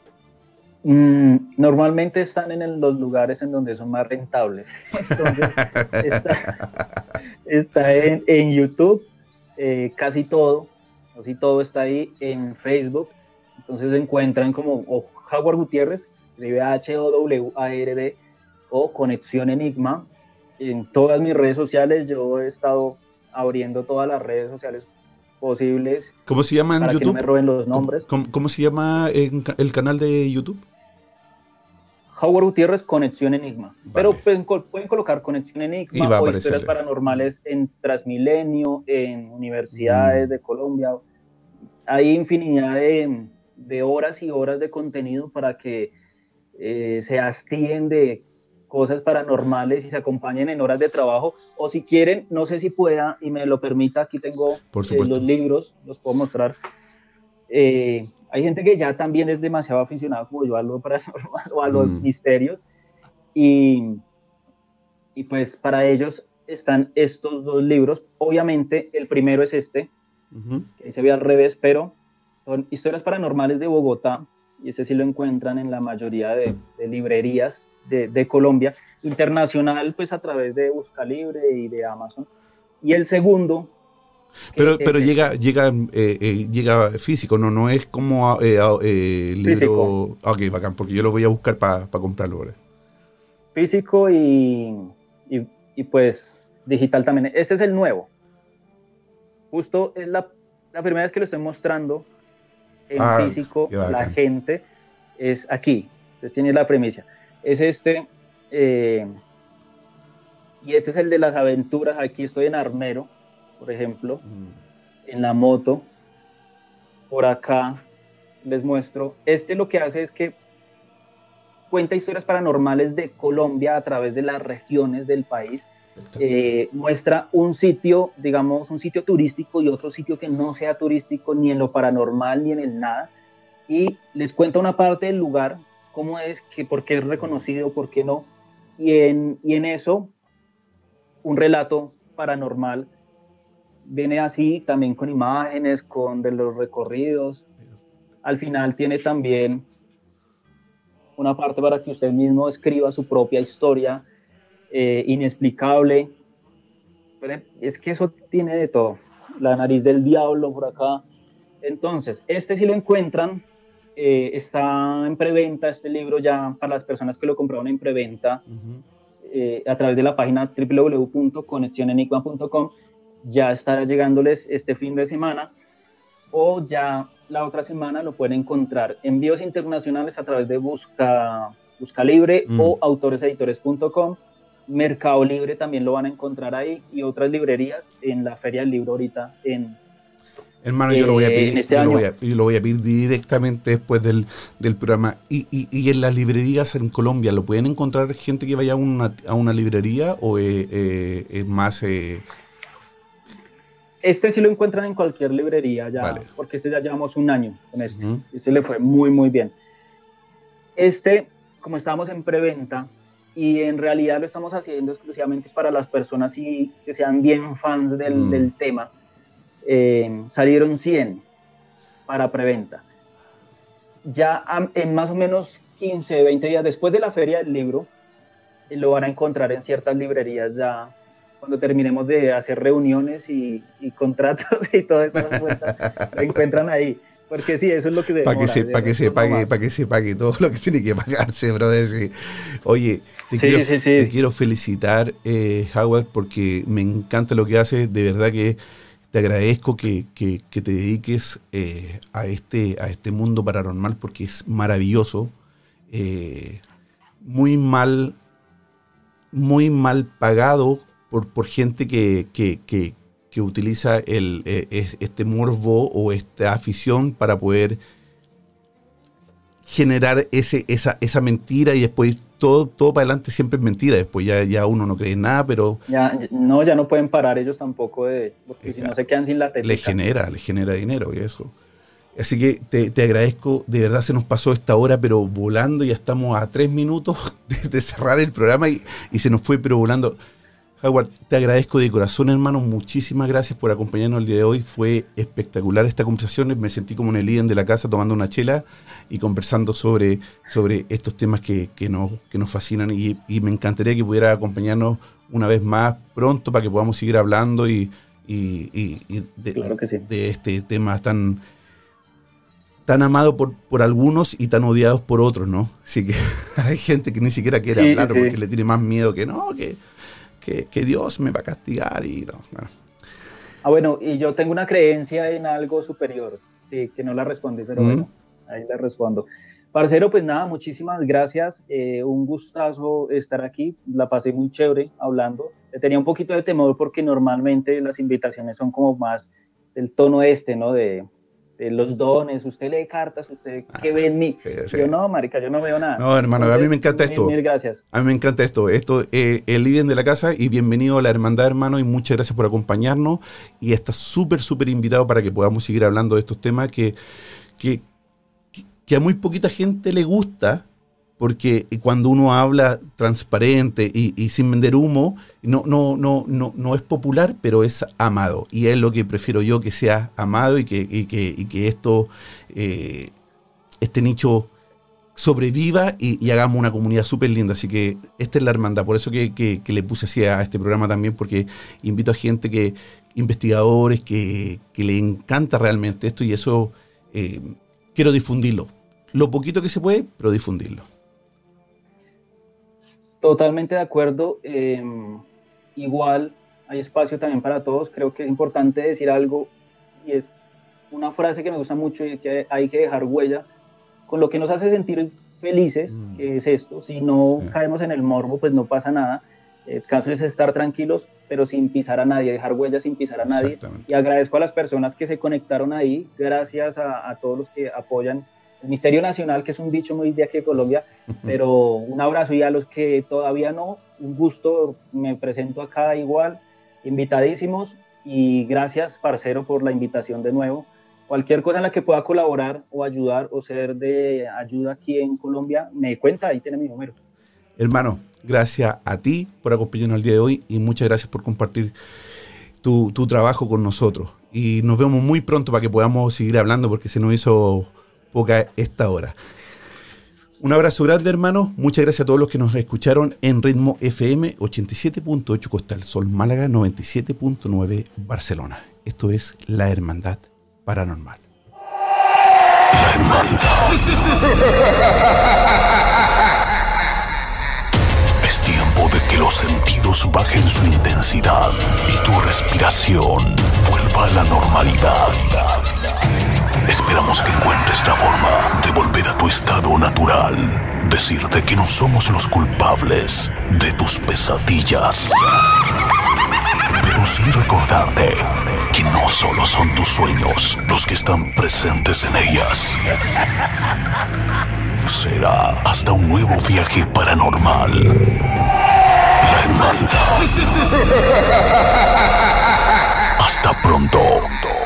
Speaker 3: Mm, normalmente están en el, los lugares en donde son más rentables. Entonces, está, está en, en YouTube, eh, casi todo, casi todo está ahí, en Facebook. Entonces se encuentran como o Howard Gutiérrez, escribe H O W A R D, o Conexión Enigma. En todas mis redes sociales yo he estado abriendo todas las redes sociales posibles.
Speaker 2: ¿Cómo se llama en
Speaker 3: para
Speaker 2: YouTube?
Speaker 3: Que no me roben los nombres.
Speaker 2: ¿Cómo, cómo, cómo se llama en, el canal de YouTube?
Speaker 3: Howard Gutiérrez, Conexión Enigma. Vale. Pero pueden, pueden colocar Conexión Enigma o historias paranormales en Transmilenio, en universidades mm. de Colombia. Hay infinidad de, de horas y horas de contenido para que eh, se hastien de cosas paranormales y se acompañen en horas de trabajo. O si quieren, no sé si pueda y me lo permita, aquí tengo eh, los libros, los puedo mostrar. Eh, hay gente que ya también es demasiado aficionada como yo a lo paranormal o a los mm. misterios y, y pues para ellos están estos dos libros. Obviamente el primero es este, uh-huh. que se ve al revés, pero son historias paranormales de Bogotá y este sí lo encuentran en la mayoría de, de librerías de, de Colombia, internacional pues a través de Buscalibre y de Amazon. Y el segundo
Speaker 2: Pero, pero es, llega llega eh, eh, llega físico, no no es como eh, eh, libro. Ok, bacán, porque yo lo voy a buscar para pa comprarlo ahora.
Speaker 3: Físico y, y, y pues digital también. Este es el nuevo. Justo es la, la primera vez que lo estoy mostrando en ah, físico a la gente. Es aquí. Entonces tiene la premisa. Es este. Eh, y este es el de las aventuras. Aquí estoy en Armero, por ejemplo, mm. en la moto. Por acá les muestro. Este lo que hace es que cuenta historias paranormales de Colombia a través de las regiones del país. Eh, muestra un sitio, digamos, un sitio turístico y otro sitio que no sea turístico ni en lo paranormal ni en el nada. Y les cuenta una parte del lugar, cómo es, que, por qué es reconocido, por qué no. Y en, y en eso, un relato paranormal viene así, también con imágenes, con de los recorridos. Al final tiene también una parte para que usted mismo escriba su propia historia eh, inexplicable. Pero es que eso tiene de todo. La nariz del diablo por acá. Entonces, este sí lo encuentran. Eh, está en preventa este libro ya para las personas que lo compraron en preventa uh-huh. eh, a través de la página doble u doble u doble u punto conexión enigma punto com. Ya estará llegándoles este fin de semana o ya la otra semana lo pueden encontrar envíos internacionales a través de Busca, Buscalibre mm. o autores editores punto com. Mercado Libre también lo van a encontrar ahí y otras librerías en la Feria del Libro ahorita en
Speaker 2: Hermano, yo, eh, lo voy a pedir, este yo, lo voy a, yo lo voy a pedir directamente después del, del programa. Y, y, y en las librerías en Colombia, ¿lo pueden encontrar gente que vaya a una, a una librería o es eh, eh, más... Eh...
Speaker 3: Este sí lo encuentran en cualquier librería ya, vale. Porque este ya llevamos un año con este. Uh-huh. Este le fue muy, muy bien. Este, como estábamos en preventa, y en realidad lo estamos haciendo exclusivamente para las personas y, que sean bien fans del, uh-huh. del tema, eh, salieron cien para preventa. Ya en más o menos quince, veinte días después de la Feria del Libro, eh, lo van a encontrar en ciertas librerías ya cuando terminemos de hacer reuniones y, y contratos y todo eso, lo encuentran ahí. Porque sí, eso es lo que
Speaker 2: Para que se, para que se pague, para que se pague todo lo que tiene que pagarse, brother. Sí. Oye, te, sí, quiero, sí, sí. te quiero felicitar, eh, Howard, porque me encanta lo que haces. De verdad que te agradezco que, que, que te dediques eh, a este a este mundo paranormal, porque es maravilloso. Eh, muy mal, muy mal pagado por, por gente que, que, que que utiliza el, eh, este morbo o esta afición para poder generar ese, esa, esa mentira, y después todo, todo para adelante siempre es mentira. Después ya, ya uno no cree en nada, pero...
Speaker 3: Ya, no, ya no pueden parar ellos tampoco, de, porque si no se quedan sin la técnica.
Speaker 2: Les genera, les genera dinero y eso. Así que te, te agradezco, de verdad se nos pasó esta hora, pero volando. Ya estamos a tres minutos de, de cerrar el programa y, y se nos fue, pero volando. Howard, te agradezco de corazón, hermano. Muchísimas gracias por acompañarnos el día de hoy. Fue espectacular esta conversación. Me sentí como en el living de la casa tomando una chela y conversando sobre, sobre estos temas que, que, nos, que nos fascinan. Y, y me encantaría que pudiera acompañarnos una vez más pronto para que podamos seguir hablando y, y, y, y de,
Speaker 3: claro que sí.
Speaker 2: de este tema tan, tan amado por, por algunos y tan odiados por otros, ¿no? Así que hay gente que ni siquiera quiere sí, hablar sí. porque le tiene más miedo que no, que... Que, que Dios me va a castigar y no, no.
Speaker 3: Ah, bueno, y yo tengo una creencia en algo superior, sí, que no la respondí, pero mm. bueno, ahí la respondo. Parcero, pues nada, muchísimas gracias, eh, un gustazo estar aquí, la pasé muy chévere hablando, tenía un poquito de temor porque normalmente las invitaciones son como más del tono este, ¿no? De... de los dones, usted lee cartas, usted qué ve en mí. Sí, sí. Yo no, marica, yo no veo nada.
Speaker 2: No, hermano, entonces, a mí me encanta esto.
Speaker 3: Mil, mil gracias.
Speaker 2: A mí me encanta esto. Esto es eh, el living de la casa y bienvenido a la hermandad, hermano, y muchas gracias por acompañarnos y estás súper, súper invitado para que podamos seguir hablando de estos temas que, que, que a muy poquita gente le gusta, porque cuando uno habla transparente y, y sin vender humo, no, no, no, no, no es popular, pero es amado. Y es lo que prefiero yo, que sea amado y que, y que, y que esto, eh, este nicho sobreviva y, y hagamos una comunidad súper linda. Así que esta es la hermandad. Por eso que, que, que le puse así a este programa también, porque invito a gente que, investigadores, que, que le encanta realmente esto, y eso eh, quiero difundirlo. Lo poquito que se puede, pero difundirlo.
Speaker 3: Totalmente de acuerdo. Eh, igual hay espacio también para todos. Creo que es importante decir algo, y es una frase que me gusta mucho, y que hay que dejar huella con lo que nos hace sentir felices, mm. que es esto. Si no sí. caemos en el morbo, pues no pasa nada. El caso es estar tranquilos, pero sin pisar a nadie, dejar huella sin pisar a nadie. Y agradezco a las personas que se conectaron ahí. Gracias a, a todos los que apoyan el Misterio Nacional, que es un dicho muy de aquí de Colombia, pero un abrazo, y a los que todavía no, un gusto, me presento acá igual, invitadísimos, y gracias, parcero, por la invitación de nuevo. Cualquier cosa en la que pueda colaborar o ayudar o ser de ayuda aquí en Colombia, me cuenta, ahí tiene mi número.
Speaker 2: Hermano, gracias a ti por acompañarnos el día de hoy, y muchas gracias por compartir tu, tu trabajo con nosotros. Y nos vemos muy pronto para que podamos seguir hablando, porque se nos hizo poca esta hora. Un abrazo grande, hermano. Muchas gracias a todos los que nos escucharon en Ritmo F M ochenta y siete punto ocho Costa del Sol, Málaga, noventa y siete punto nueve Barcelona. Esto es La Hermandad Paranormal.
Speaker 1: La Hermandad. Es tiempo de que los sentidos bajen su intensidad y tu respiración vuelva a la normalidad. Esperamos que encuentres la forma de volver a tu estado natural. Decirte que no somos los culpables de tus pesadillas. Pero sí recordarte que no solo son tus sueños los que están presentes en ellas. Será hasta un nuevo viaje paranormal. La Hermandad. Hasta pronto.